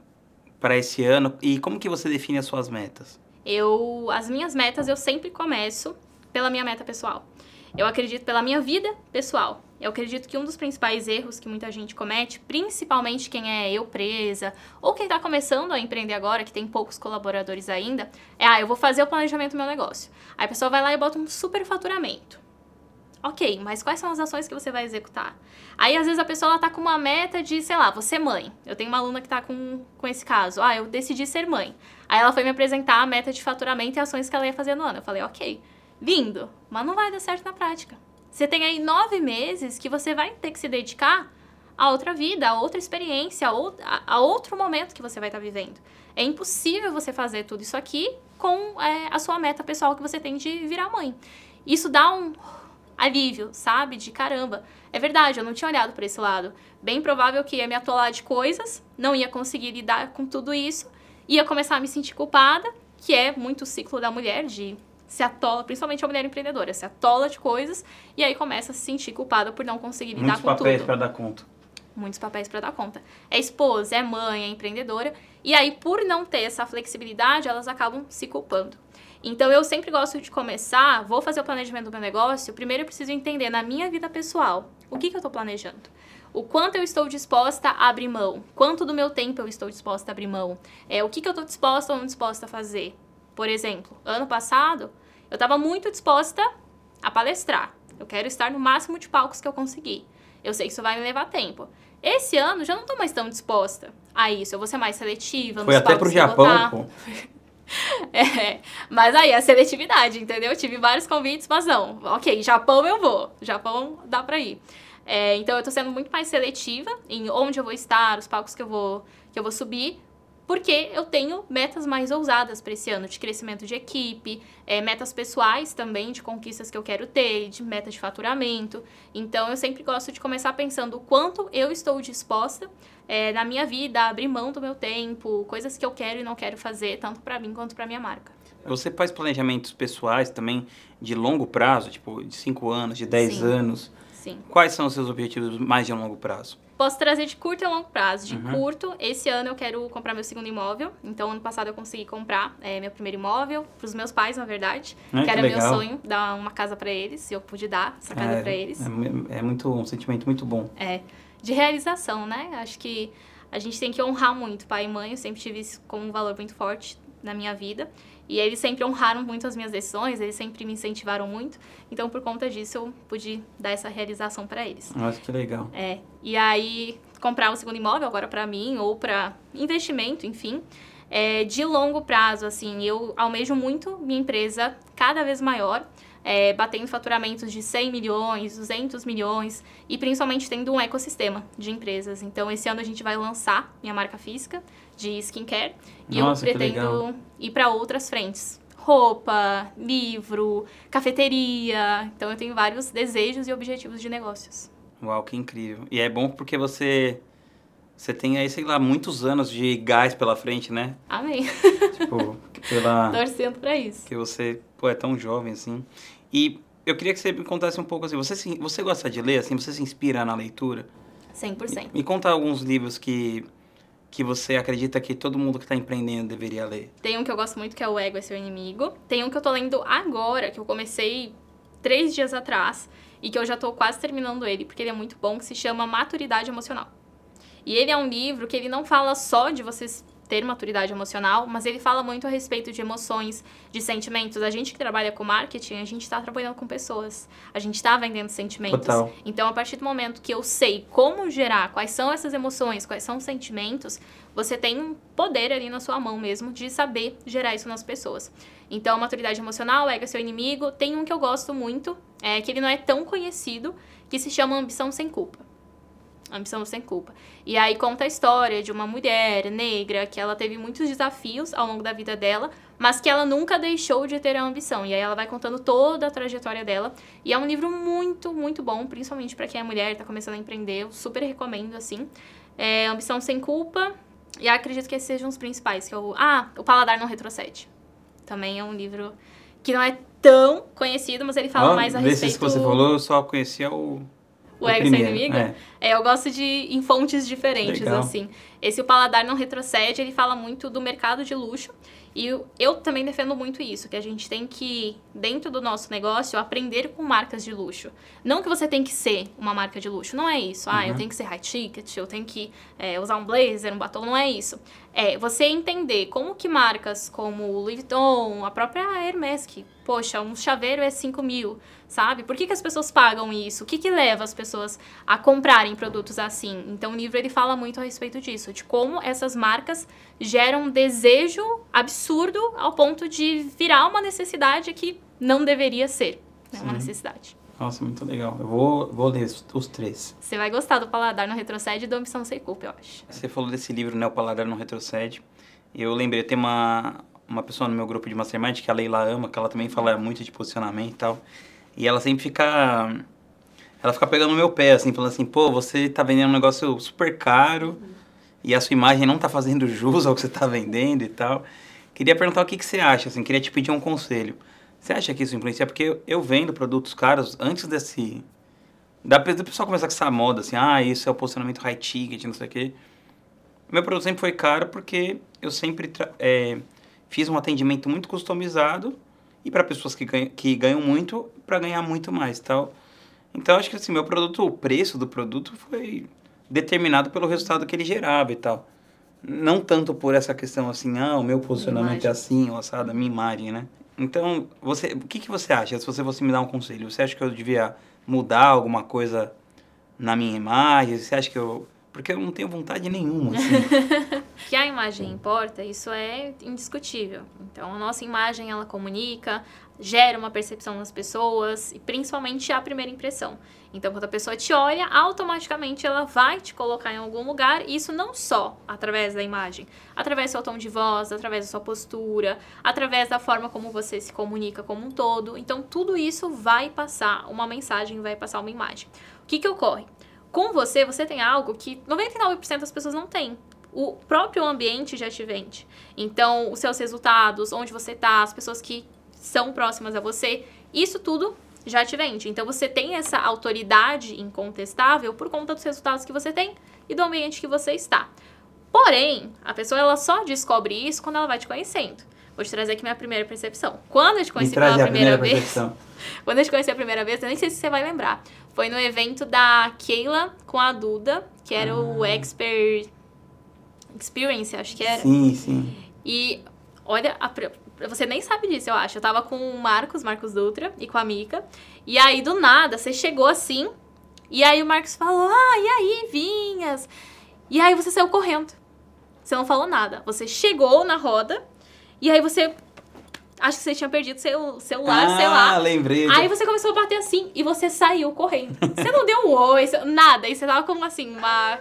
para esse ano e como que você define as suas metas? As minhas metas eu sempre começo pela minha meta pessoal. Eu acredito pela minha vida pessoal. Eu acredito que um dos principais erros que muita gente comete, principalmente quem é eu presa, ou quem está começando a empreender agora, que tem poucos colaboradores ainda, eu vou fazer o planejamento do meu negócio. Aí a pessoa vai lá e bota um super faturamento. Ok, mas quais são as ações que você vai executar? Aí, às vezes, a pessoa ela tá com uma meta de, sei lá, você mãe. Eu tenho uma aluna que tá com esse caso. Eu decidi ser mãe. Aí ela foi me apresentar a meta de faturamento e ações que ela ia fazer no ano. Eu falei, ok, lindo, mas não vai dar certo na prática. Você tem aí 9 meses que você vai ter que se dedicar a outra vida, a outra experiência, a outro momento que você vai estar vivendo. É impossível você fazer tudo isso aqui com a sua meta pessoal que você tem de virar mãe. Isso dá um alívio, sabe? De caramba. É verdade, eu não tinha olhado por esse lado. Bem provável que ia me atolar de coisas, não ia conseguir lidar com tudo isso, ia começar a me sentir culpada, que é muito o ciclo da mulher, de se atola, principalmente a mulher empreendedora, se atola de coisas e aí começa a se sentir culpada por não conseguir lidar com tudo. Muitos papéis para dar conta. Muitos papéis para dar conta. É esposa, é mãe, é empreendedora, e aí por não ter essa flexibilidade, elas acabam se culpando. Então, eu sempre gosto de começar, vou fazer o planejamento do meu negócio, primeiro eu preciso entender na minha vida pessoal, o que eu estou planejando? O quanto eu estou disposta a abrir mão? Quanto do meu tempo eu estou disposta a abrir mão? O que eu estou disposta ou não disposta a fazer? Por exemplo, ano passado, eu estava muito disposta a palestrar. Eu quero estar no máximo de palcos que eu conseguir. Eu sei que isso vai me levar tempo. Esse ano, já não estou mais tão disposta a isso. Eu vou ser mais seletiva. Foi até pro Japão, pô. Mas aí, a seletividade, entendeu? Eu tive vários convites, mas não. Ok, Japão eu vou. Japão dá pra ir. Então, eu tô sendo muito mais seletiva em onde eu vou estar, os palcos que eu vou subir, porque eu tenho metas mais ousadas para esse ano, de crescimento de equipe, metas pessoais também, de conquistas que eu quero ter, de meta de faturamento. Então, eu sempre gosto de começar pensando o quanto eu estou disposta na minha vida, a abrir mão do meu tempo, coisas que eu quero e não quero fazer, tanto para mim quanto para minha marca. Você faz planejamentos pessoais também de longo prazo, tipo de 5 anos, de 10 anos? Sim. Quais são os seus objetivos mais de longo prazo? Posso trazer de curto e longo prazo. De curto, esse ano eu quero comprar meu segundo imóvel. Então, ano passado eu consegui comprar meu primeiro imóvel, para os meus pais, na verdade. Que era meu sonho, dar uma casa para eles, se eu pude dar essa casa para eles. É um sentimento muito bom. De realização, né? Acho que a gente tem que honrar muito pai e mãe. Eu sempre tive isso como um valor muito forte na minha vida. E eles sempre honraram muito as minhas decisões, eles sempre me incentivaram muito. Então, por conta disso, eu pude dar essa realização para eles. Nossa, que legal. E aí, comprar um segundo imóvel agora para mim, ou para investimento, enfim. De longo prazo, assim, eu almejo muito minha empresa cada vez maior, batendo faturamentos de 100 milhões, 200 milhões, e principalmente tendo um ecossistema de empresas. Então, esse ano a gente vai lançar minha marca física de skincare, e Nossa, eu pretendo ir para outras frentes. Roupa, livro, cafeteria. Então, eu tenho vários desejos e objetivos de negócios. Uau, que incrível. E é bom porque você tem aí, sei lá, muitos anos de gás pela frente, né? Amém. Tipo, Torcendo pra isso. Que você, é tão jovem, assim. E eu queria que você me contasse um pouco, assim, você gosta de ler, assim? Você se inspira na leitura? 100%. Me conta alguns livros que você acredita que todo mundo que está empreendendo deveria ler. Tem um que eu gosto muito, que é O Ego é Seu Inimigo. Tem um que eu tô lendo agora, que eu comecei 3 dias atrás, e que eu já tô quase terminando ele, porque ele é muito bom, que se chama Maturidade Emocional. E ele é um livro que ele não fala só de vocês ter maturidade emocional, mas ele fala muito a respeito de emoções, de sentimentos. A gente que trabalha com marketing, a gente está trabalhando com pessoas. A gente está vendendo sentimentos. Total. Então, a partir do momento que eu sei como gerar, quais são essas emoções, quais são os sentimentos, você tem um poder ali na sua mão mesmo de saber gerar isso nas pessoas. Então, maturidade emocional, Ego é Seu Inimigo. Tem um que eu gosto muito, que ele não é tão conhecido, que se chama Ambição Sem Culpa. Ambição Sem Culpa. E aí conta a história de uma mulher negra que ela teve muitos desafios ao longo da vida dela, mas que ela nunca deixou de ter a ambição. E aí ela vai contando toda a trajetória dela. E é um livro muito, muito bom, principalmente para quem é mulher e tá começando a empreender. Eu super recomendo, assim. Ambição Sem Culpa. E acredito que esses sejam os principais, que é O Paladar Não Retrocede. Também é um livro que não é tão conhecido, mas ele fala mais a respeito... Desses que você falou, eu só conhecia o Ego é Seu Inimigo? Eu gosto de ir em fontes diferentes, Legal. assim. Esse O Paladar Não Retrocede, ele fala muito do mercado de luxo. E eu também defendo muito isso, que a gente tem que, dentro do nosso negócio, aprender com marcas de luxo. Não que você tem que ser uma marca de luxo, não é isso. Eu tenho que ser high ticket, eu tenho que usar um blazer, um batom, não é isso. Você entender como que marcas como Louis Vuitton, a própria Hermès, que, poxa, um chaveiro é 5 mil, sabe? Por que as pessoas pagam isso? O que leva as pessoas a comprarem produtos assim? Então, o livro ele fala muito a respeito disso, de como essas marcas geram um desejo absurdo ao ponto de virar uma necessidade que não deveria ser, né? Uma necessidade. Nossa, muito legal. Eu vou ler os 3. Você vai gostar do Paladar Não Retrocede e do Ambição Sem Culpa, eu acho. Você falou desse livro, né? O Paladar Não Retrocede. Eu lembrei, tem uma pessoa no meu grupo de Mastermind, que a Leila ama, que ela também fala muito de posicionamento e tal. E ela sempre fica... Ela fica pegando no meu pé, assim, falando assim, pô, você tá vendendo um negócio super caro e a sua imagem não tá fazendo jus ao que você tá vendendo e tal. Queria perguntar o que você acha, assim, queria te pedir um conselho. Você acha que isso influencia? Porque eu vendo produtos caros antes do pessoal começar com essa moda, assim, isso é o posicionamento high ticket, não sei o quê. Meu produto sempre foi caro porque eu sempre fiz um atendimento muito customizado e para pessoas que ganham muito, para ganhar muito mais, tal. Então, acho que assim, o preço do produto foi determinado pelo resultado que ele gerava e tal. Não tanto por essa questão assim, o meu posicionamento é assim, ou assado, a minha imagem, né? Então, o que você acha, se você fosse me dar um conselho? Você acha que eu devia mudar alguma coisa na minha imagem? Você acha que porque eu não tenho vontade nenhuma, assim. Que a imagem importa, isso é indiscutível. Então, a nossa imagem, ela comunica, gera uma percepção nas pessoas e principalmente a primeira impressão. Então, quando a pessoa te olha, automaticamente ela vai te colocar em algum lugar, e isso não só através da imagem, através do seu tom de voz, através da sua postura, através da forma como você se comunica como um todo. Então, tudo isso vai passar uma mensagem, vai passar uma imagem. O que ocorre? Com você tem algo que 99% das pessoas não têm. O próprio ambiente já te vende. Então, os seus resultados, onde você está, as pessoas que são próximas a você, isso tudo já te vende. Então, você tem essa autoridade incontestável por conta dos resultados que você tem e do ambiente que você está. Porém, a pessoa ela só descobre isso quando ela vai te conhecendo. Vou te trazer aqui minha primeira percepção. Quando eu te conheci pela primeira vez... Quando eu te conheci a primeira vez, eu nem sei se você vai lembrar. Foi no evento da Keila com a Duda, que era o Experience, acho que era. Sim. E Olha, você nem sabe disso, eu acho. Eu tava com o Marcos Dutra, e com a Mica. E aí, do nada, você chegou assim. E aí o Marcos falou, e aí, Vinhas? E aí você saiu correndo. Você não falou nada. Você chegou na roda. E aí você... Acho que você tinha perdido seu celular, sei lá. Lembrei. Aí você começou a bater assim e você saiu correndo. Você não deu um oi, nada. E você tava com, assim,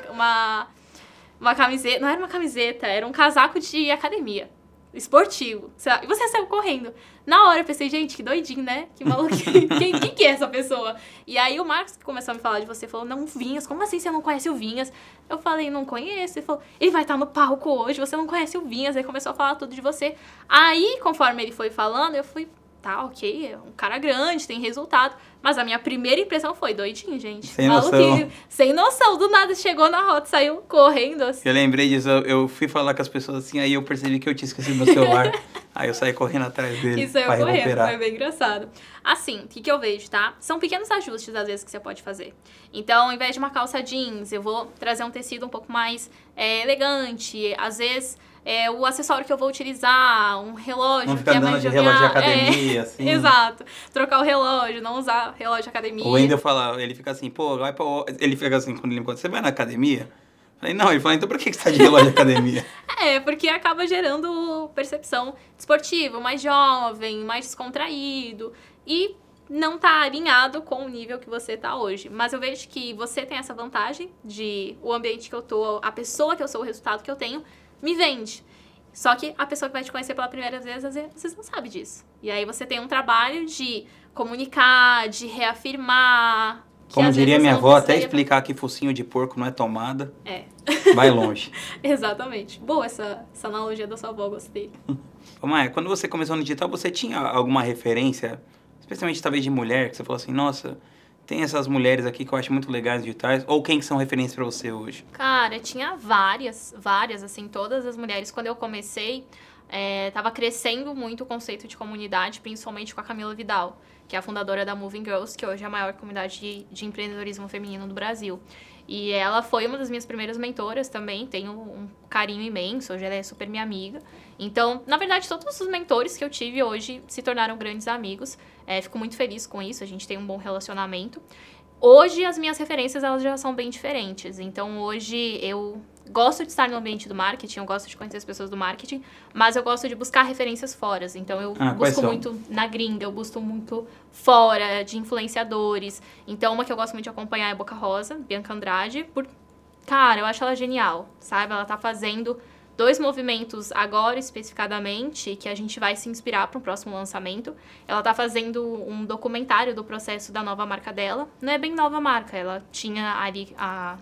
uma camiseta... Não era uma camiseta, era um casaco de academia. Esportivo. E você saiu correndo. Na hora eu pensei, gente, que doidinho, né? Que maluquinho. Quem que é essa pessoa? E aí o Marcos que começou a me falar de você falou, não, Vinhas, como assim você não conhece o Vinhas? Eu falei, não conheço. Ele falou, ele vai estar no palco hoje, você não conhece o Vinhas. Aí começou a falar tudo de você. Aí, conforme ele foi falando, eu fui, tá, ok, é um cara grande, tem resultado. Mas a minha primeira impressão foi doidinho, gente. Sem noção. Sem noção. Do nada chegou na rota, saiu correndo. Assim. Eu lembrei disso, eu fui falar com as pessoas assim, aí eu percebi que eu tinha esquecido meu celular. Aí eu saí correndo atrás dele pra recuperar. Foi bem engraçado. Assim, o que eu vejo, tá? São pequenos ajustes, às vezes, que você pode fazer. Então, ao invés de uma calça jeans, eu vou trazer um tecido um pouco mais elegante. Às vezes... o acessório que eu vou utilizar, um relógio. Não ficar andando de relógio de academia, assim. Exato. Trocar o relógio, não usar relógio de academia. O Wendel fala, ele fica assim, pô, vai pra... Ele fica assim, quando ele me conta, você vai na academia? Eu falei, não. Ele fala, então por que você tá de relógio de academia? Porque acaba gerando percepção desportiva, mais jovem, mais descontraído. E não tá alinhado com o nível que você tá hoje. Mas eu vejo que você tem essa vantagem de o ambiente que eu tô, a pessoa que eu sou, o resultado que eu tenho, me vende. Só que a pessoa que vai te conhecer pela primeira vez, às vezes não sabe disso. E aí você tem um trabalho de comunicar, de reafirmar. Como diria minha avó, até explicar que focinho de porco não é tomada. Vai longe. Exatamente. Boa essa analogia da sua avó, gostei. Ô, Maia, quando você começou no digital, você tinha alguma referência, especialmente talvez de mulher, que você falou assim, nossa... Tem essas mulheres aqui que eu acho muito legais digitais. Ou quem que são referências pra você hoje? Cara, tinha várias, assim, todas as mulheres. Quando eu comecei, tava crescendo muito o conceito de comunidade, principalmente com a Camila Vidal, que é a fundadora da Moving Girls, que hoje é a maior comunidade de empreendedorismo feminino do Brasil. E ela foi uma das minhas primeiras mentoras também, tenho um carinho imenso, hoje ela é super minha amiga. Então, na verdade, todos os mentores que eu tive hoje se tornaram grandes amigos. Fico muito feliz com isso, a gente tem um bom relacionamento. Hoje, as minhas referências, elas já são bem diferentes. Então, hoje, eu gosto de estar no ambiente do marketing, eu gosto de conhecer as pessoas do marketing, mas eu gosto de buscar referências fora. Então, eu busco muito na gringa, eu busco muito fora de influenciadores. Então, uma que eu gosto muito de acompanhar é Boca Rosa, Bianca Andrade. Cara, eu acho ela genial, sabe? Ela tá fazendo 2 movimentos agora, especificadamente, que a gente vai se inspirar para o próximo lançamento. Ela tá fazendo um documentário do processo da nova marca dela. Não é bem nova marca, ela tinha ali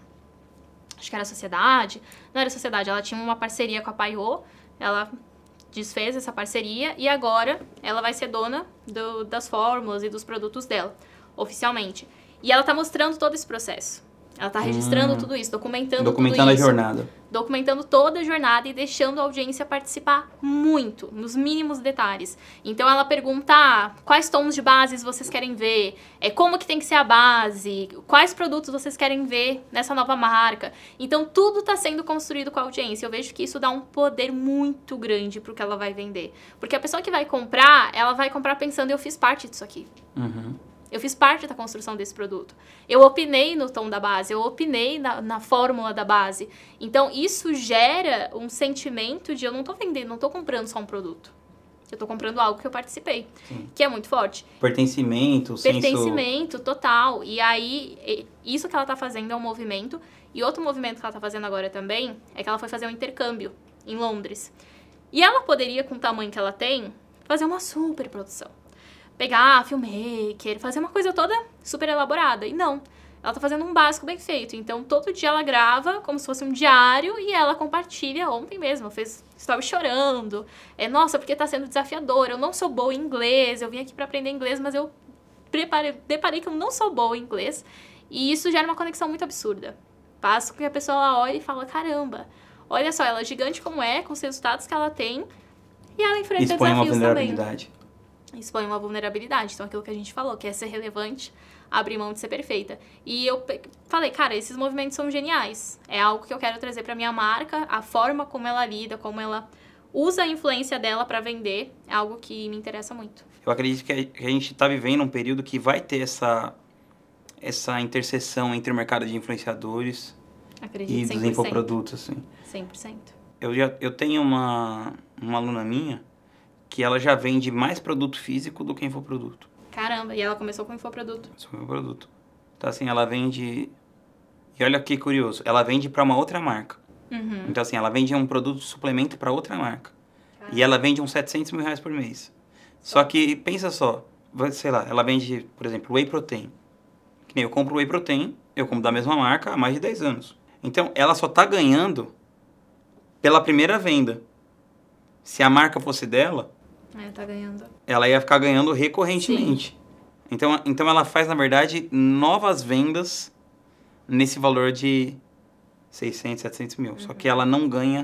acho que era a Sociedade. Não era a Sociedade, ela tinha uma parceria com a Paiô. Ela desfez essa parceria e agora ela vai ser dona das fórmulas e dos produtos dela, oficialmente. E ela tá mostrando todo esse processo. Ela tá registrando tudo isso, documentando tudo isso. Documentando a jornada. Documentando toda a jornada e deixando a audiência participar muito, nos mínimos detalhes. Então, ela pergunta quais tons de bases vocês querem ver, como que tem que ser a base, quais produtos vocês querem ver nessa nova marca. Então, tudo está sendo construído com a audiência. Eu vejo que isso dá um poder muito grande pro que ela vai vender. Porque a pessoa que vai comprar, ela vai comprar pensando, eu fiz parte disso aqui. Uhum. Eu fiz parte da construção desse produto. Eu opinei no tom da base, eu opinei na fórmula da base. Então, isso gera um sentimento de eu não tô vendendo, não tô comprando só um produto. Eu tô comprando algo que eu participei, que é muito forte. Pertencimento, Pertencimento, total. E aí, isso que ela tá fazendo é um movimento. E outro movimento que ela tá fazendo agora também é que ela foi fazer um intercâmbio em Londres. E ela poderia, com o tamanho que ela tem, fazer uma super produção. Pegar filmmaker, fazer uma coisa toda super elaborada. E não, ela tá fazendo um básico bem feito. Então, todo dia ela grava como se fosse um diário e ela compartilha. Ontem mesmo, fez story chorando. Nossa, porque tá sendo desafiador. Eu não sou boa em inglês, eu vim aqui pra aprender inglês, mas eu deparei que eu não sou boa em inglês. E isso gera uma conexão muito absurda. Passa que a pessoa olha e fala, caramba, olha só, ela é gigante como é, com os resultados que ela tem, e ela enfrenta desafios também. Expõe uma vulnerabilidade. Então, aquilo que a gente falou, que é ser relevante, abrir mão de ser perfeita. E eu falei, cara, esses movimentos são geniais. É algo que eu quero trazer pra minha marca, a forma como ela lida, como ela usa a influência dela para vender, é algo que me interessa muito. Eu acredito que a gente está vivendo um período que vai ter essa interseção entre o mercado de influenciadores Acredito, e dos 100%. infoprodutos, assim. 100%. Eu tenho uma aluna minha que ela já vende mais produto físico do que infoproduto. Caramba, e ela começou com infoproduto. Infoproduto. Então, assim, ela vende... E olha que curioso, ela vende para uma outra marca. Uhum. Então, assim, ela vende um produto de suplemento para outra marca. Caramba. E ela vende uns 700 mil reais por mês. Só que, pensa só, sei lá, ela vende, por exemplo, whey protein. Que nem eu compro whey protein, eu compro da mesma marca há mais de 10 anos. Então, ela só tá ganhando pela primeira venda. Se a marca fosse dela, Tá ganhando. ela ia ficar ganhando recorrentemente. Então ela faz, na verdade, novas vendas nesse valor de 600, 700 mil. Só que ela não ganha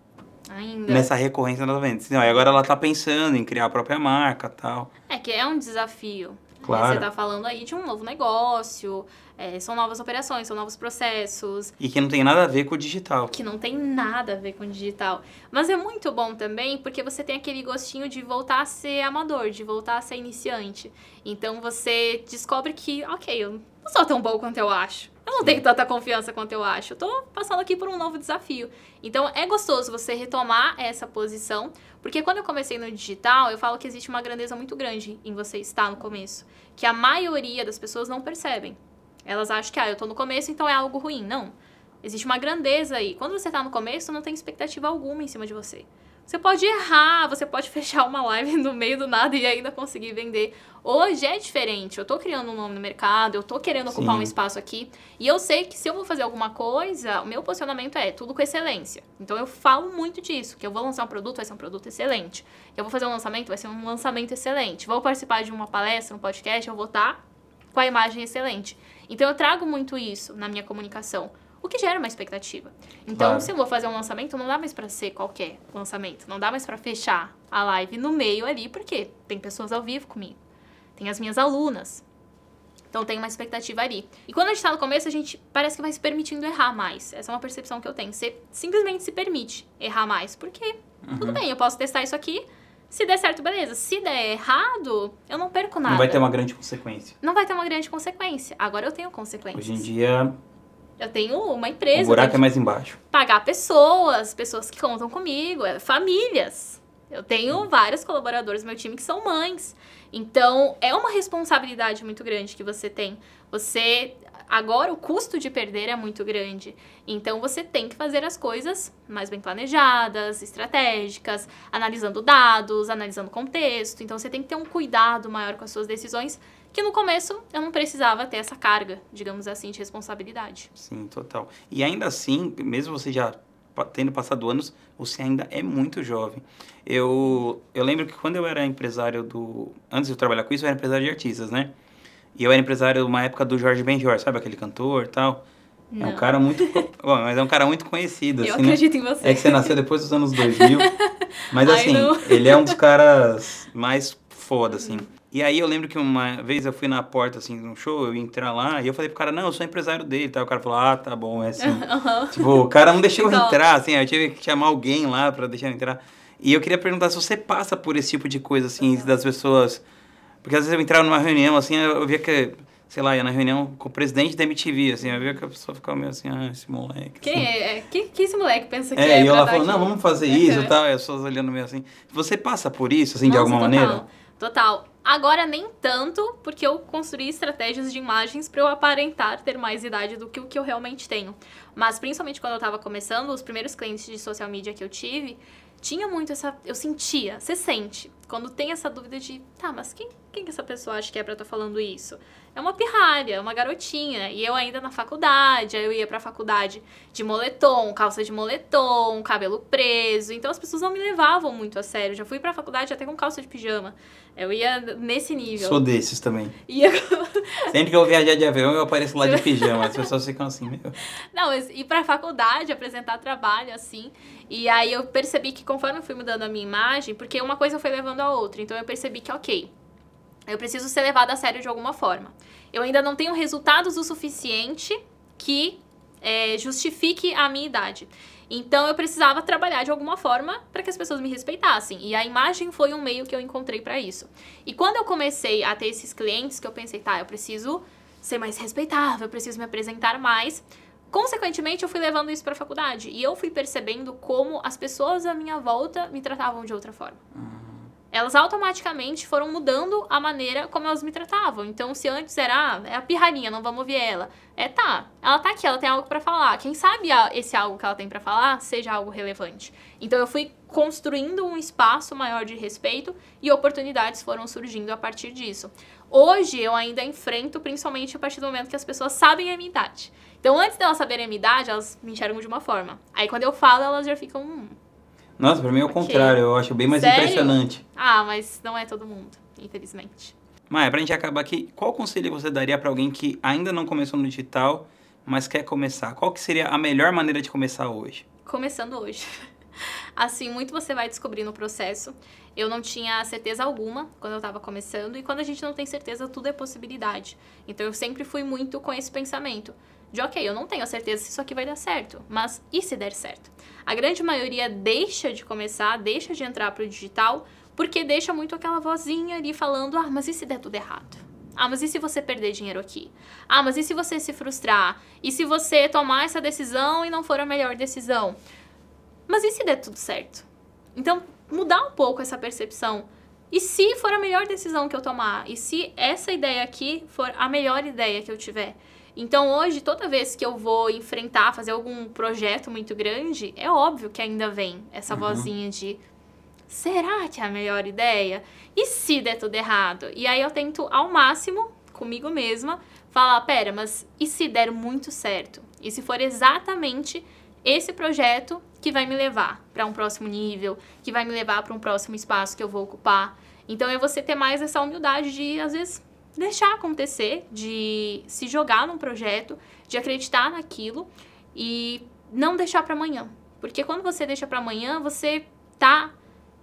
Ainda. nessa recorrência das vendas. Não, e agora ela tá pensando em criar a própria marca e tal. É que é um desafio. Claro. Você tá falando aí de um novo negócio, são novas operações, são novos processos. E que não tem nada a ver com o digital. Que não tem nada a ver com digital. Mas é muito bom também porque você tem aquele gostinho de voltar a ser amador, de voltar a ser iniciante. Então você descobre que, ok, eu não sou tão bom quanto eu acho. Eu não tenho tanta confiança quanto eu acho. Eu tô passando aqui por um novo desafio. Então é gostoso você retomar essa posição, porque quando eu comecei no digital, eu falo que existe uma grandeza muito grande em você estar no começo, que a maioria das pessoas não percebem. Elas acham que, eu tô no começo, então é algo ruim. Não. Existe uma grandeza aí. Quando você tá no começo, não tem expectativa alguma em cima de você. Você pode errar, você pode fechar uma live no meio do nada e ainda conseguir vender. Hoje é diferente. Eu tô criando um nome no mercado, eu tô querendo ocupar um espaço aqui. E eu sei que se eu vou fazer alguma coisa, o meu posicionamento é tudo com excelência. Então eu falo muito disso, que eu vou lançar um produto, vai ser um produto excelente. Eu vou fazer um lançamento, vai ser um lançamento excelente. Vou participar de uma palestra, um podcast, eu vou estar com a imagem excelente. Então eu trago muito isso na minha comunicação, o que gera uma expectativa. Então, Claro. se eu vou fazer um lançamento, não dá mais pra ser qualquer lançamento. Não dá mais pra fechar a live no meio ali, porque tem pessoas ao vivo comigo. Tem as minhas alunas. Então, tem uma expectativa ali. E quando a gente tá no começo, a gente parece que vai se permitindo errar mais. Essa é uma percepção que eu tenho. Você simplesmente se permite errar mais. Porque, tudo bem, eu posso testar isso aqui. Se der certo, beleza. Se der errado, eu não perco nada. Não vai ter uma grande consequência. Não vai ter uma grande consequência. Agora eu tenho consequências. Hoje em dia, Eu tenho uma empresa. o buraco é mais embaixo. Pagar pessoas que contam comigo, famílias. Eu tenho vários colaboradores do meu time que são mães. Então, é uma responsabilidade muito grande que você tem. Agora, o custo de perder é muito grande. Então, você tem que fazer as coisas mais bem planejadas, estratégicas, analisando dados, analisando contexto. Então, você tem que ter um cuidado maior com as suas decisões, que no começo eu não precisava ter essa carga, digamos assim, de responsabilidade. Sim, total. E ainda assim, mesmo você já tendo passado anos, você ainda é muito jovem. Eu lembro que quando eu era empresário antes de eu trabalhar com isso, eu era empresário de artistas, né? E eu era empresário uma época do Jorge Benjor, sabe aquele cantor e tal? Não. É um cara muito... Bom, mas é um cara muito conhecido, Eu assim, acredito né? em você. É que você nasceu depois dos anos 2000. Mas Ai, assim, não. ele é um dos caras mais foda, assim. E aí eu lembro que uma vez eu fui na porta, assim, num show, eu ia entrar lá, e eu falei pro cara, não, eu sou empresário dele, tá? O cara falou, tá bom, é assim. Tipo, o cara não deixou eu Então. entrar, assim, eu tive que chamar alguém lá pra deixar eu entrar. E eu queria perguntar se você passa por esse tipo de coisa, assim, das pessoas... Porque às vezes eu entrava numa reunião, assim, eu via que, sei lá, ia na reunião com o presidente da MTV, assim, eu via que a pessoa ficava meio assim, esse moleque. Quem assim. é? Que esse moleque pensa que E eu pra lá tá falando, aqui? não, vamos fazer isso e tal, e as pessoas olhando meio assim. Você passa por isso, assim, de Nossa, alguma total, maneira? Total. Agora nem tanto, porque eu construí estratégias de imagens pra eu aparentar ter mais idade do que o que eu realmente tenho. Mas principalmente quando eu tava começando, os primeiros clientes de social media que eu tive, tinha muito essa... Eu sentia, você sente, quando tem essa dúvida de, mas quem que essa pessoa acha que é pra estar falando isso? É uma pirralha, é uma garotinha. E eu ainda na faculdade, aí eu ia pra faculdade de moletom, calça de moletom, cabelo preso. Então as pessoas não me levavam muito a sério. Já fui pra faculdade até com calça de pijama. Eu ia nesse nível. Sou desses também. Ia... Sempre que eu viajar de avião, eu apareço lá de pijama. As pessoas ficam assim, meu... Não, mas ir pra faculdade, apresentar trabalho, assim. E aí eu percebi que conforme eu fui mudando a minha imagem, porque uma coisa foi levando a outra. Então eu percebi que, ok, eu preciso ser levada a sério de alguma forma. Eu ainda não tenho resultados o suficiente que justifique a minha idade. Então, eu precisava trabalhar de alguma forma para que as pessoas me respeitassem. E a imagem foi um meio que eu encontrei para isso. E quando eu comecei a ter esses clientes, que eu pensei, tá, eu preciso ser mais respeitável, eu preciso me apresentar mais. Consequentemente, eu fui levando isso para a faculdade. E eu fui percebendo como as pessoas à minha volta me tratavam de outra forma. Elas automaticamente foram mudando a maneira como elas me tratavam. Então, se antes era, é a pirralhinha, não vamos ouvir ela. Ela tá aqui, ela tem algo pra falar. Quem sabe esse algo que ela tem pra falar seja algo relevante. Então, eu fui construindo um espaço maior de respeito e oportunidades foram surgindo a partir disso. Hoje, eu ainda enfrento, principalmente a partir do momento que as pessoas sabem a minha idade. Então, antes delas saberem a minha idade, elas me enxergam de uma forma. Aí, quando eu falo, elas já ficam... Nossa, pra mim é o contrário, eu acho bem mais impressionante. Ah, mas não é todo mundo, infelizmente. Maia, pra gente acabar aqui, qual conselho você daria pra alguém que ainda não começou no digital, mas quer começar? Qual que seria a melhor maneira de começar hoje? Começando hoje. Assim, muito você vai descobrir no processo. Eu não tinha certeza alguma quando eu estava começando, e quando a gente não tem certeza, tudo é possibilidade. Então, eu sempre fui muito com esse pensamento de, ok, eu não tenho a certeza se isso aqui vai dar certo, mas e se der certo? A grande maioria deixa de começar, deixa de entrar pro digital, porque deixa muito aquela vozinha ali falando, ah, mas e se der tudo errado? Ah, mas e se você perder dinheiro aqui? Ah, mas e se você se frustrar? E se você tomar essa decisão e não for a melhor decisão? Mas e se der tudo certo? Então, mudar um pouco essa percepção. E se for a melhor decisão que eu tomar? E se essa ideia aqui for a melhor ideia que eu tiver? Então, hoje, toda vez que eu vou enfrentar, fazer algum projeto muito grande, é óbvio que ainda vem essa vozinha de, será que é a melhor ideia? E se der tudo errado? E aí eu tento, ao máximo, comigo mesma, falar, pera, mas e se der muito certo? E se for exatamente esse projeto que vai me levar para um próximo nível, que vai me levar para um próximo espaço que eu vou ocupar? Então, é você ter mais essa humildade de, às vezes, deixar acontecer, de se jogar num projeto, de acreditar naquilo e não deixar para amanhã. Porque quando você deixa para amanhã, você tá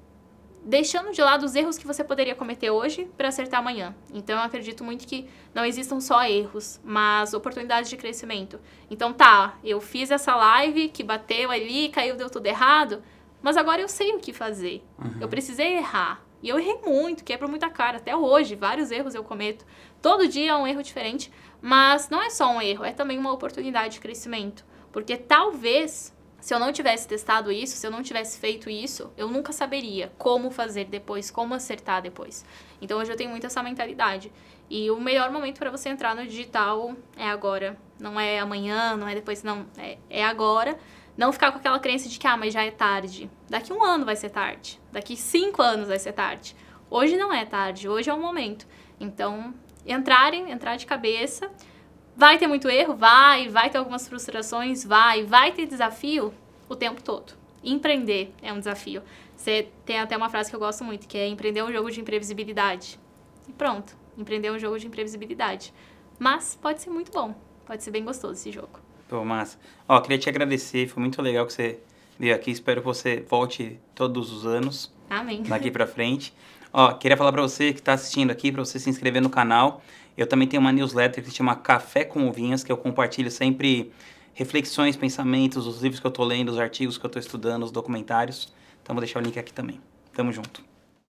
deixando de lado os erros que você poderia cometer hoje para acertar amanhã. Então, eu acredito muito que não existam só erros, mas oportunidades de crescimento. Então, eu fiz essa live que bateu ali, caiu, deu tudo errado, mas agora eu sei o que fazer. Eu precisei errar. E eu errei muito, quebro muita cara. Até hoje, vários erros eu cometo. Todo dia é um erro diferente. Mas não é só um erro, é também uma oportunidade de crescimento. Porque talvez, se eu não tivesse testado isso, se eu não tivesse feito isso, eu nunca saberia como fazer depois, como acertar depois. Então, hoje eu tenho muito essa mentalidade. E o melhor momento para você entrar no digital é agora. Não é amanhã, não é depois, não. É agora. Não ficar com aquela crença de que, mas já é tarde. Daqui 1 ano vai ser tarde. Daqui 5 anos vai ser tarde. Hoje não é tarde, hoje é o momento. Então, entrar de cabeça. Vai ter muito erro? Vai ter algumas frustrações? Vai ter desafio o tempo todo. Empreender é um desafio. Você tem até uma frase que eu gosto muito, que é empreender um jogo de imprevisibilidade. E pronto, empreender um jogo de imprevisibilidade. Mas pode ser muito bom, pode ser bem gostoso esse jogo. Pô, massa. Queria te agradecer, foi muito legal que você veio aqui, espero que você volte todos os anos. Amém. Daqui pra frente. Queria falar pra você que tá assistindo aqui, pra você se inscrever no canal. Eu também tenho uma newsletter que se chama Café com Ovinhas, que eu compartilho sempre reflexões, pensamentos, os livros que eu tô lendo, os artigos que eu tô estudando, os documentários. Então vou deixar o link aqui também. Tamo junto.